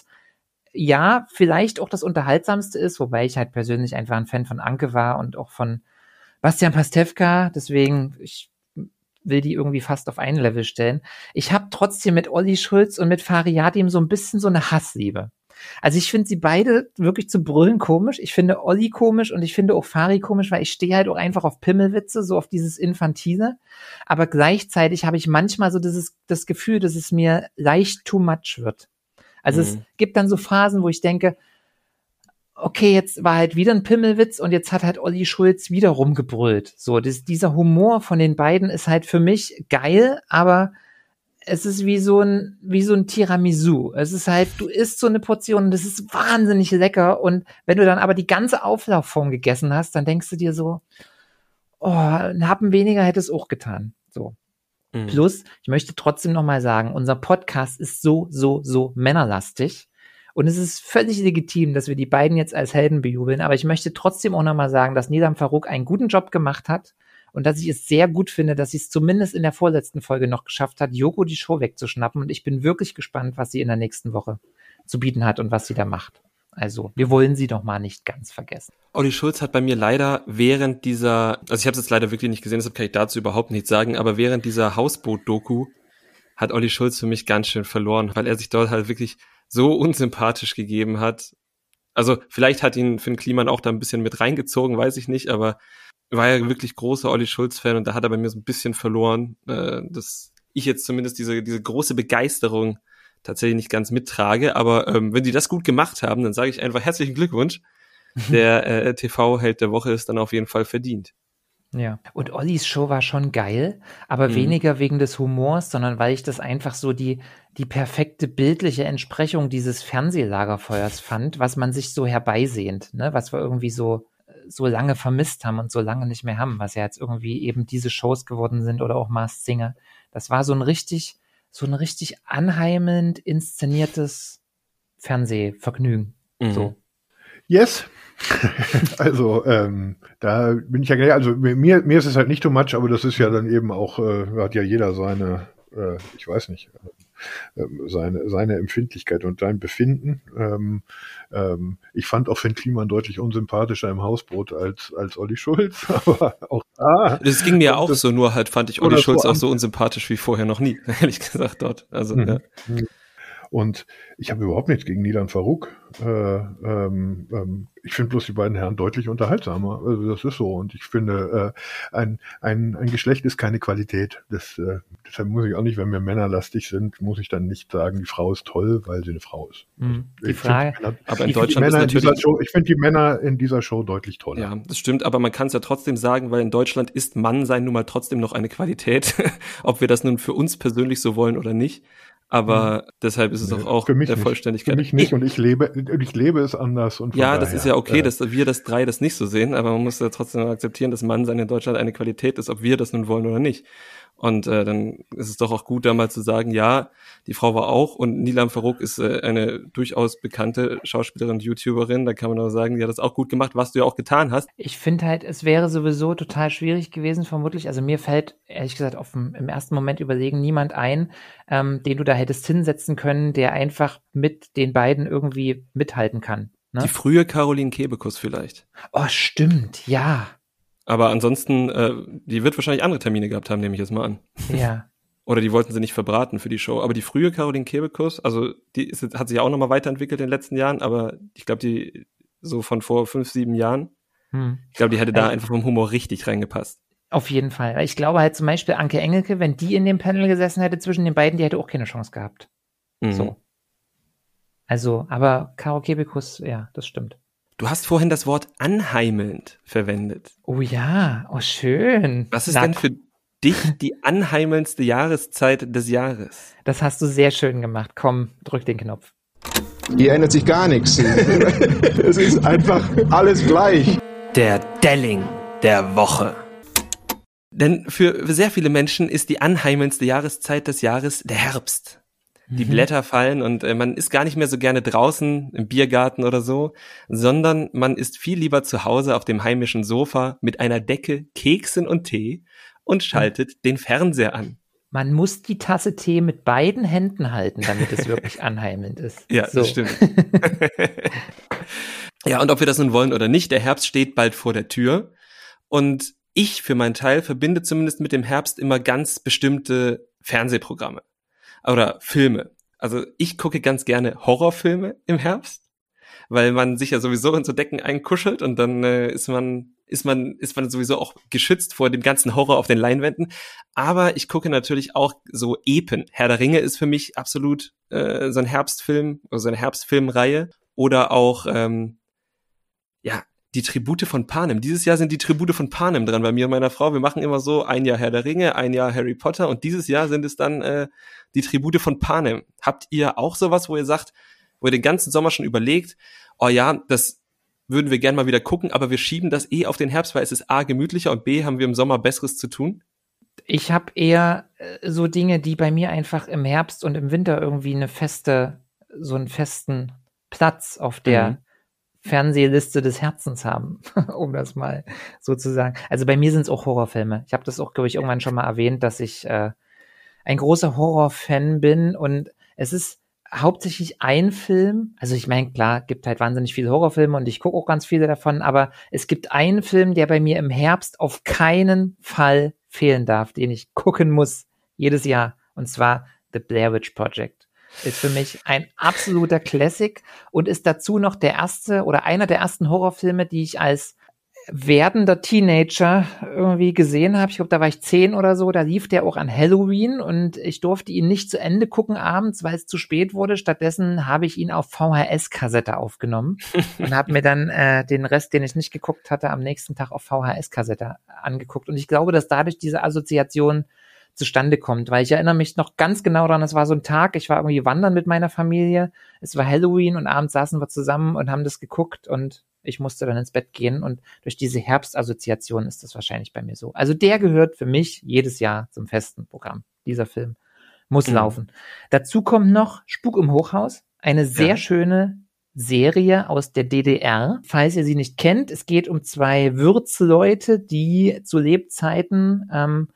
ja vielleicht auch das Unterhaltsamste ist, wobei ich halt persönlich einfach ein Fan von Anke war und auch von Bastian Pastewka, deswegen ich will die irgendwie fast auf ein Level stellen. Ich habe trotzdem mit Olli Schulz und mit Fariadim so ein bisschen so eine Hassliebe. Also ich finde sie beide wirklich zu brüllen komisch. Ich finde Olli komisch und ich finde auch Fari komisch, weil ich stehe halt auch einfach auf Pimmelwitze, so auf dieses Infantile. Aber gleichzeitig habe ich manchmal so dieses, das Gefühl, dass es mir leicht too much wird. Also mhm. es gibt dann so Phasen, wo ich denke, okay, jetzt war halt wieder ein Pimmelwitz und jetzt hat halt Olli Schulz wieder rumgebrüllt. So, das, dieser Humor von den beiden ist halt für mich geil, aber es ist wie so ein, wie so ein Tiramisu. Es ist halt, du isst so eine Portion und das ist wahnsinnig lecker und wenn du dann aber die ganze Auflaufform gegessen hast, dann denkst du dir so, oh, ein Happen weniger hätte es auch getan. So. Mhm. Plus, ich möchte trotzdem nochmal sagen, unser Podcast ist so, so, so männerlastig. Und es ist völlig legitim, dass wir die beiden jetzt als Helden bejubeln. Aber ich möchte trotzdem auch nochmal sagen, dass Nilam Farouk einen guten Job gemacht hat und dass ich es sehr gut finde, dass sie es zumindest in der vorletzten Folge noch geschafft hat, Joko die Show wegzuschnappen. Und ich bin wirklich gespannt, was sie in der nächsten Woche zu bieten hat und was sie da macht. Also, wir wollen sie doch mal nicht ganz vergessen. Olli Schulz hat bei mir leider während dieser, also ich habe es jetzt leider wirklich nicht gesehen, deshalb kann ich dazu überhaupt nichts sagen, aber während dieser Hausboot-Doku hat Olli Schulz für mich ganz schön verloren, weil er sich dort halt wirklich so unsympathisch gegeben hat. Also vielleicht hat ihn Finn Kliman auch da ein bisschen mit reingezogen, weiß ich nicht, aber war ja wirklich großer Olli Schulz-Fan und da hat er bei mir so ein bisschen verloren, äh, dass ich jetzt zumindest diese diese große Begeisterung tatsächlich nicht ganz mittrage. Aber ähm, wenn die das gut gemacht haben, dann sage ich einfach herzlichen Glückwunsch. Der äh, T V-Held der Woche ist dann auf jeden Fall verdient. Ja, und Ollis Show war schon geil, aber mhm. weniger wegen des Humors, sondern weil ich das einfach so die, die perfekte bildliche Entsprechung dieses Fernsehlagerfeuers fand, was man sich so herbeisehnt, ne, was wir irgendwie so, so lange vermisst haben und so lange nicht mehr haben, was ja jetzt irgendwie eben diese Shows geworden sind oder auch Masked Singer. Das war so ein richtig, so ein richtig anheimelnd inszeniertes Fernsehvergnügen, mhm. so. Yes. Also, ähm, da bin ich ja, also mir, mir ist es halt nicht too much, aber das ist ja dann eben auch, äh, hat ja jeder seine, äh, ich weiß nicht, äh, seine, seine Empfindlichkeit und sein Befinden. Ähm, ähm, ich fand auch Finn Kliman deutlich unsympathischer im Hausboot als, als Olli Schulz, aber auch da. Das ging mir auch das, so, nur halt fand ich Olli Schulz so auch so unsympathisch wie vorher noch nie, ehrlich gesagt dort. Also, mhm. ja. Und ich habe überhaupt nichts gegen Nilan Farouk. Äh, ähm, ähm, ich finde bloß die beiden Herren deutlich unterhaltsamer. Also das ist so. Und ich finde, äh, ein, ein, ein Geschlecht ist keine Qualität. Das, äh, deshalb muss ich auch nicht, wenn wir männerlastig sind, muss ich dann nicht sagen, die Frau ist toll, weil sie eine Frau ist. Mhm. Die Frage, die Männer, aber in Deutschland ist natürlich... Show, ich finde die Männer in dieser Show deutlich toller. Ja, das stimmt, aber man kann es ja trotzdem sagen, weil in Deutschland ist Mannsein nun mal trotzdem noch eine Qualität. Ob wir das nun für uns persönlich so wollen oder nicht. Aber mhm. deshalb ist es nee, auch, auch der nicht. Vollständigkeit. Für mich nicht und ich lebe, ich lebe es anders. Und ja, daher, das ist ja okay, äh, dass wir das drei das nicht so sehen, aber man muss ja trotzdem akzeptieren, dass Mannsein in Deutschland eine Qualität ist, ob wir das nun wollen oder nicht. Und äh, dann ist es doch auch gut, da mal zu sagen, ja, die Frau war auch und Nilam Farouk ist äh, eine durchaus bekannte Schauspielerin und YouTuberin, da kann man auch sagen, die hat das auch gut gemacht, was du ja auch getan hast. Ich finde halt, es wäre sowieso total schwierig gewesen, vermutlich, also mir fällt, ehrlich gesagt, auf dem, im ersten Moment überlegen niemand ein, ähm, den du da hättest hinsetzen können, der einfach mit den beiden irgendwie mithalten kann. Ne? Die frühe Caroline Kebekus vielleicht. Oh, stimmt, ja. Aber ansonsten, äh, die wird wahrscheinlich andere Termine gehabt haben, nehme ich jetzt mal an. Ja. Oder die wollten sie nicht verbraten für die Show. Aber die frühe Caroline Kebekus, also die ist, hat sich auch nochmal weiterentwickelt in den letzten Jahren, aber ich glaube, die so von vor fünf, sieben Jahren, hm. ich glaube, die hätte da also, einfach vom Humor richtig reingepasst. Auf jeden Fall. Ich glaube halt zum Beispiel Anke Engelke, wenn die in dem Panel gesessen hätte zwischen den beiden, die hätte auch keine Chance gehabt. Mhm. So. Also, aber Caro Kebekus, ja, das stimmt. Du hast vorhin das Wort anheimelnd verwendet. Oh ja, oh schön. Was ist Na, denn für dich die anheimelndste Jahreszeit des Jahres? Das hast du sehr schön gemacht. Komm, drück den Knopf. Hier ändert sich gar nichts. Es ist einfach alles gleich. Der Delling der Woche. Denn für sehr viele Menschen ist die anheimelndste Jahreszeit des Jahres der Herbst. Die mhm. Blätter fallen und äh, man ist gar nicht mehr so gerne draußen im Biergarten oder so, sondern man ist viel lieber zu Hause auf dem heimischen Sofa mit einer Decke, Keksen und Tee und schaltet den Fernseher an. Man muss die Tasse Tee mit beiden Händen halten, damit es wirklich anheimelnd ist. Ja, so. Das stimmt. Ja, und ob wir das nun wollen oder nicht, der Herbst steht bald vor der Tür. Und ich für meinen Teil verbinde zumindest mit dem Herbst immer ganz bestimmte Fernsehprogramme oder Filme. Also ich gucke ganz gerne Horrorfilme im Herbst, weil man sich ja sowieso in so Decken einkuschelt und dann äh, ist man ist man ist man sowieso auch geschützt vor dem ganzen Horror auf den Leinwänden. Aber ich gucke natürlich auch so Epen. Herr der Ringe ist für mich absolut äh, so ein Herbstfilm, also so eine Herbstfilmreihe. Oder auch ähm, ja die Tribute von Panem. Dieses Jahr sind die Tribute von Panem dran bei mir und meiner Frau. Wir machen immer so ein Jahr Herr der Ringe, ein Jahr Harry Potter und dieses Jahr sind es dann äh, die Tribute von Panem. Habt ihr auch sowas, wo ihr sagt, wo ihr den ganzen Sommer schon überlegt, oh ja, das würden wir gerne mal wieder gucken, aber wir schieben das eh auf den Herbst, weil es ist A, gemütlicher und B, haben wir im Sommer Besseres zu tun? Ich habe eher äh, so Dinge, die bei mir einfach im Herbst und im Winter irgendwie eine feste, so einen festen Platz auf der mhm. Fernsehliste des Herzens haben, um das mal so zu sagen. Also bei mir sind es auch Horrorfilme. Ich habe das auch, glaube ich, irgendwann schon mal erwähnt, dass ich äh, ein großer Horrorfan bin und es ist hauptsächlich ein Film, also ich meine, klar, gibt halt wahnsinnig viele Horrorfilme und ich gucke auch ganz viele davon, aber es gibt einen Film, der bei mir im Herbst auf keinen Fall fehlen darf, den ich gucken muss, jedes Jahr, und zwar The Blair Witch Project. Ist für mich ein absoluter Classic und ist dazu noch der erste oder einer der ersten Horrorfilme, die ich als werdender Teenager irgendwie gesehen habe. Ich glaube, da war ich zehn oder so. Da lief der auch an Halloween und ich durfte ihn nicht zu Ende gucken abends, weil es zu spät wurde. Stattdessen habe ich ihn auf V H S-Kassette aufgenommen und habe mir dann äh, den Rest, den ich nicht geguckt hatte, am nächsten Tag auf V H S-Kassette angeguckt. Und ich glaube, dass dadurch diese Assoziation zustande kommt, weil ich erinnere mich noch ganz genau daran, es war so ein Tag, ich war irgendwie wandern mit meiner Familie, es war Halloween und abends saßen wir zusammen und haben das geguckt und ich musste dann ins Bett gehen und durch diese Herbstassoziation ist das wahrscheinlich bei mir so. Also der gehört für mich jedes Jahr zum festen Programm. Dieser Film muss mhm. laufen. Dazu kommt noch Spuk im Hochhaus, eine sehr ja. schöne Serie aus der D D R. Falls ihr sie nicht kennt, es geht um zwei Wirtsleute, die zu Lebzeiten ähm,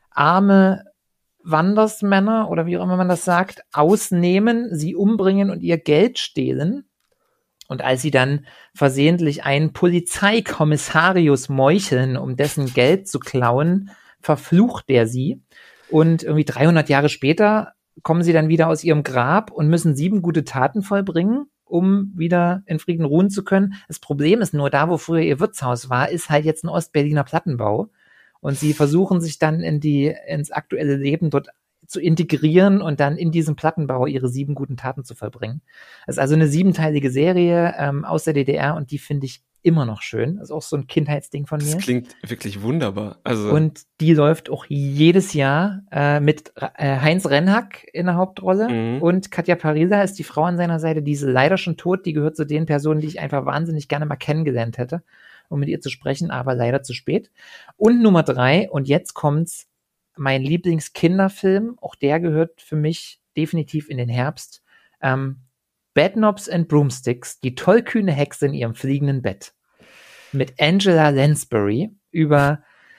arme Wandersmänner oder wie auch immer man das sagt, ausnehmen, sie umbringen und ihr Geld stehlen. Und als sie dann versehentlich einen Polizeikommissarius meucheln, um dessen Geld zu klauen, verflucht der sie. Und irgendwie dreihundert Jahre später kommen sie dann wieder aus ihrem Grab und müssen sieben gute Taten vollbringen, um wieder in Frieden ruhen zu können. Das Problem ist nur, da wo früher ihr Wirtshaus war, ist halt jetzt ein Ostberliner Plattenbau. Und sie versuchen sich dann in die ins aktuelle Leben dort zu integrieren und dann in diesem Plattenbau ihre sieben guten Taten zu vollbringen. Das ist also eine siebenteilige Serie ähm, aus der D D R und die finde ich immer noch schön. Das ist auch so ein Kindheitsding von mir. Das klingt wirklich wunderbar. Also und die läuft auch jedes Jahr äh, mit äh, Heinz Rennhack in der Hauptrolle mhm. und Katja Pariser ist die Frau an seiner Seite, die ist leider schon tot. Die gehört zu den Personen, die ich einfach wahnsinnig gerne mal kennengelernt hätte, um mit ihr zu sprechen, aber leider zu spät. Und Nummer drei, und jetzt kommt's, mein Lieblingskinderfilm, auch der gehört für mich definitiv in den Herbst. Ähm, Bedknobs and Broomsticks, die tollkühne Hexe in ihrem fliegenden Bett. Mit Angela Lansbury über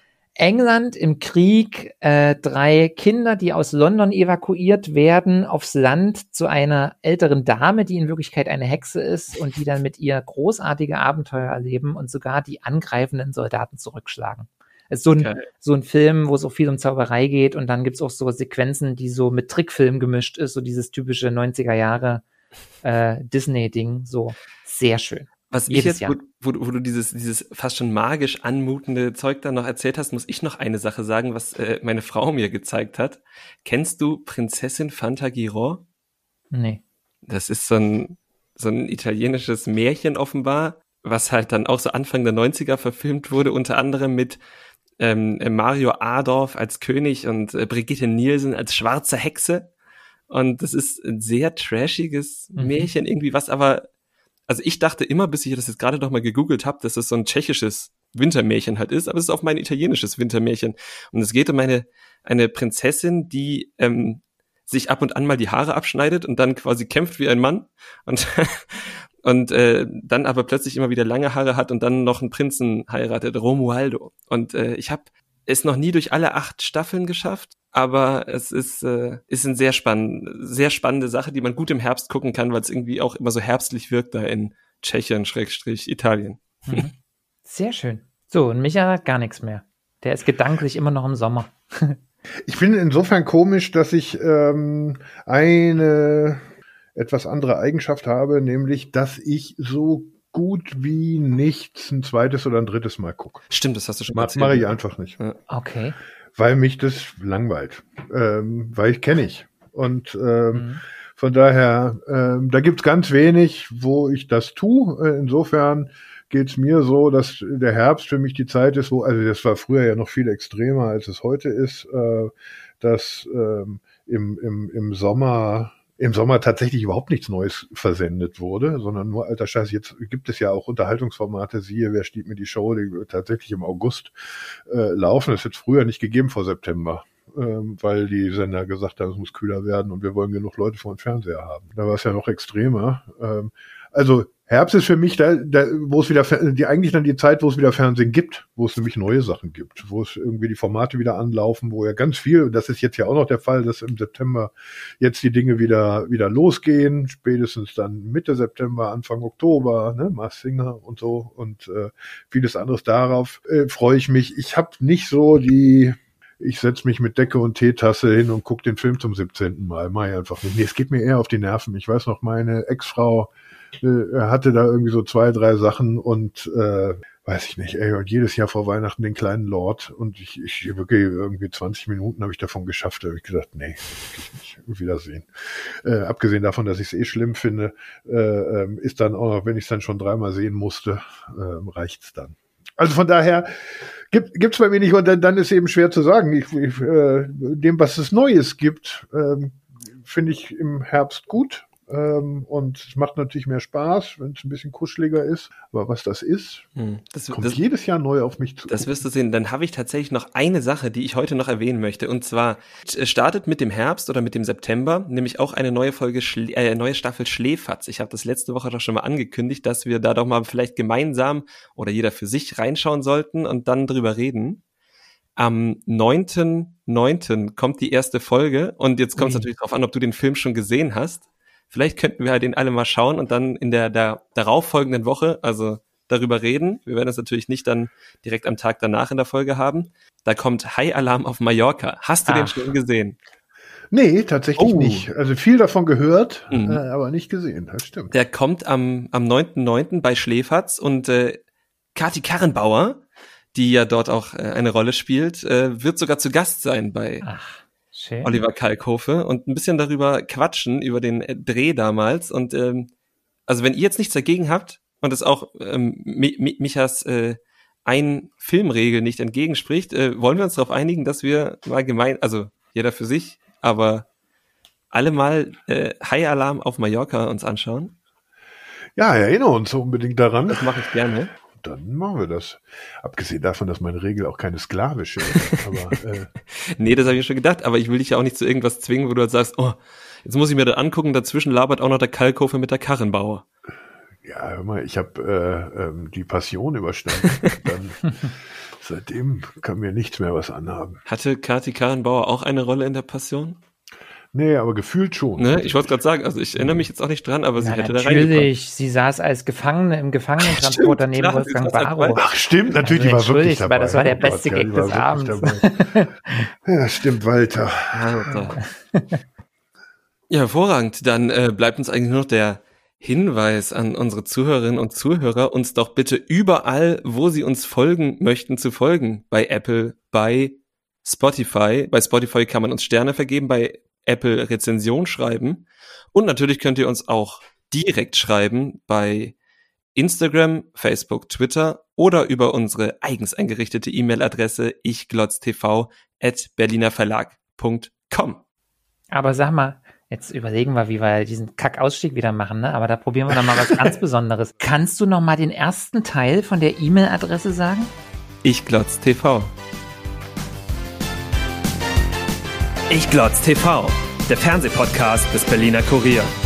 England im Krieg, äh, drei Kinder, die aus London evakuiert werden, aufs Land zu einer älteren Dame, die in Wirklichkeit eine Hexe ist und die dann mit ihr großartige Abenteuer erleben und sogar die angreifenden Soldaten zurückschlagen. Es ist so ein, so ein Film, wo es auch viel um Zauberei geht und dann gibt's auch so Sequenzen, die so mit Trickfilm gemischt ist, so dieses typische neunziger Jahre äh, Disney-Ding, so sehr schön. Was ich jetzt, wo, wo, wo du dieses, dieses fast schon magisch anmutende Zeug dann noch erzählt hast, muss ich noch eine Sache sagen, was äh, meine Frau mir gezeigt hat. Kennst du Prinzessin Fantagiro? Nee. Das ist so ein, so ein italienisches Märchen offenbar, was halt dann auch so Anfang der neunziger verfilmt wurde, unter anderem mit ähm, Mario Adorf als König und äh, Brigitte Nielsen als schwarze Hexe. Und das ist ein sehr trashiges mhm. Märchen irgendwie, was aber, also ich dachte immer, bis ich das jetzt gerade noch mal gegoogelt habe, dass es so ein tschechisches Wintermärchen halt ist, aber es ist auch mein italienisches Wintermärchen. Und es geht um eine, eine Prinzessin, die ähm, sich ab und an mal die Haare abschneidet und dann quasi kämpft wie ein Mann und und äh, dann aber plötzlich immer wieder lange Haare hat und dann noch einen Prinzen heiratet, Romualdo. Und äh, ich habe es noch nie durch alle acht Staffeln geschafft, aber es ist, äh, ist eine sehr spannend, sehr spannende Sache, die man gut im Herbst gucken kann, weil es irgendwie auch immer so herbstlich wirkt da in Tschechien, Schrägstrich, Italien. Mhm. Sehr schön. So, und Micha hat gar nichts mehr. Der ist gedanklich immer noch im Sommer. Ich bin insofern komisch, dass ich ähm, eine etwas andere Eigenschaft habe, nämlich, dass ich so gut wie nichts ein zweites oder ein drittes Mal gucke. Stimmt, das hast du schon Ma- erzählt. Mache ich einfach nicht. Ja. Okay. Weil mich das langweilt. Ähm, weil ich kenne ich. Und ähm, Mhm. von daher, ähm, da gibt's ganz wenig, wo ich das tue. Äh, insofern geht's mir so, dass der Herbst für mich die Zeit ist, wo, also das war früher ja noch viel extremer, als es heute ist, äh, dass ähm, im, im, im Sommer im Sommer tatsächlich überhaupt nichts Neues versendet wurde, sondern nur alter Scheiß. Jetzt gibt es ja auch Unterhaltungsformate, siehe, wer stiehlt mir die Show, die tatsächlich im August äh, laufen. Das hätte es früher nicht gegeben vor September, ähm, weil die Sender gesagt haben, es muss kühler werden und wir wollen genug Leute vor dem Fernseher haben. Da war es ja noch extremer. Ähm, also Herbst ist für mich da, da wo es wieder, die eigentlich dann die Zeit, wo es wieder Fernsehen gibt, wo es nämlich neue Sachen gibt, wo es irgendwie die Formate wieder anlaufen, wo ja ganz viel, und das ist jetzt ja auch noch der Fall, dass im September jetzt die Dinge wieder wieder losgehen, spätestens dann Mitte September, Anfang Oktober, ne, Masked Singer und so und äh, vieles anderes. Darauf äh, freue ich mich. Ich habe nicht so die ich setze mich mit Decke und Teetasse hin und gucke den Film zum siebzehnten Mal. Mach ich einfach nicht. Nee, es geht mir eher auf die Nerven. Ich weiß noch, meine Ex-Frau äh, hatte da irgendwie so zwei, drei Sachen und äh, weiß ich nicht, ey, und jedes Jahr vor Weihnachten den kleinen Lord und ich, ich wirklich irgendwie zwanzig Minuten habe ich davon geschafft. Da habe ich gesagt, nee, das kann ich nicht. Wiedersehen. Äh, abgesehen davon, dass ich es eh schlimm finde, äh, äh, ist dann auch noch, wenn ich es dann schon dreimal sehen musste, äh, reicht's dann. Also von daher gibt gibt's bei mir nicht, und dann, dann ist eben schwer zu sagen. Ich, ich, äh, dem, was es Neues gibt, ähm, finde ich im Herbst gut. Ähm, und es macht natürlich mehr Spaß, wenn es ein bisschen kuscheliger ist. Aber was das ist, Hm. Das, kommt das, jedes Jahr neu auf mich zu. das wirst du sehen. Dann habe ich tatsächlich noch eine Sache, die ich heute noch erwähnen möchte. Und zwar es startet mit dem Herbst oder mit dem September, nämlich auch eine neue Folge, Schle- äh, neue Staffel Schläferz. Ich habe das letzte Woche doch schon mal angekündigt, dass wir da doch mal vielleicht gemeinsam oder jeder für sich reinschauen sollten und dann drüber reden. Am neunten neunten kommt die erste Folge und jetzt kommt es Ui. natürlich darauf an, ob du den Film schon gesehen hast. Vielleicht könnten wir halt den alle mal schauen und dann in der, der darauffolgenden Woche, also darüber reden. Wir werden es natürlich nicht dann direkt am Tag danach in der Folge haben. Da kommt High Alarm auf Mallorca. Hast du Ach. den schon gesehen? Nee, tatsächlich Oh. nicht. Also viel davon gehört, Mhm. äh, aber nicht gesehen. Das stimmt. Der kommt am, am neunten neunten bei Schläferz und äh, Kati Karrenbauer, die ja dort auch äh, eine Rolle spielt, äh, wird sogar zu Gast sein bei Ach, schön. Oliver Kalkofe und ein bisschen darüber quatschen, über den äh, Dreh damals. Und ähm, also wenn ihr jetzt nichts dagegen habt und es auch ähm, Mi- Mi- Michas äh, ein Filmregel nicht entgegenspricht, äh, wollen wir uns darauf einigen, dass wir mal gemein, also jeder für sich, aber alle mal äh, High Alarm auf Mallorca uns anschauen. Ja, erinnere uns unbedingt daran. Das mache ich gerne. Dann machen wir das. Abgesehen davon, dass meine Regel auch keine sklavische ist. Aber äh, Nee, das habe ich mir schon gedacht, aber ich will dich ja auch nicht zu irgendwas zwingen, wo du halt sagst, oh, jetzt muss ich mir das angucken, dazwischen labert auch noch der Kalkofe mit der Karrenbauer. ja, hör mal, ich habe äh, ähm, die Passion überstanden. Dann, seitdem kann mir nichts mehr was anhaben. Hatte Kati Karrenbauer auch eine Rolle in der Passion? Nee, aber gefühlt schon. Ne? Ich wollte gerade sagen, also ich erinnere mich jetzt auch nicht dran, aber sie Na, hätte da reingepasst. natürlich, sie saß als Gefangene im Gefangenentransporter Stimmt, neben klar, Wolfgang sie saß als Barrow. Ach stimmt, natürlich, Also die war wirklich entschuldigt, dabei. aber das war der Oh Gott, beste ja, Gag die war des wirklich Abends. dabei. Ja, stimmt, Walter. Alter. Ja, hervorragend. Dann äh, bleibt uns eigentlich nur noch der Hinweis an unsere Zuhörerinnen und Zuhörer, uns doch bitte überall, wo sie uns folgen möchten, zu folgen. Bei Apple, bei Spotify. Bei Spotify kann man uns Sterne vergeben, bei Apple Rezension schreiben. Und natürlich könnt ihr uns auch direkt schreiben bei Instagram, Facebook, Twitter oder über unsere eigens eingerichtete E-Mail-Adresse ichglotztv at berlinerverlag punkt com. Aber sag mal, jetzt überlegen wir, wie wir diesen Kack-Ausstieg wieder machen, ne? Aber da probieren wir dann mal was ganz Besonderes. Kannst du noch mal den ersten Teil von der E-Mail-Adresse sagen? ichglotztv. Ich Glotz T V, der Fernsehpodcast des Berliner Kurier.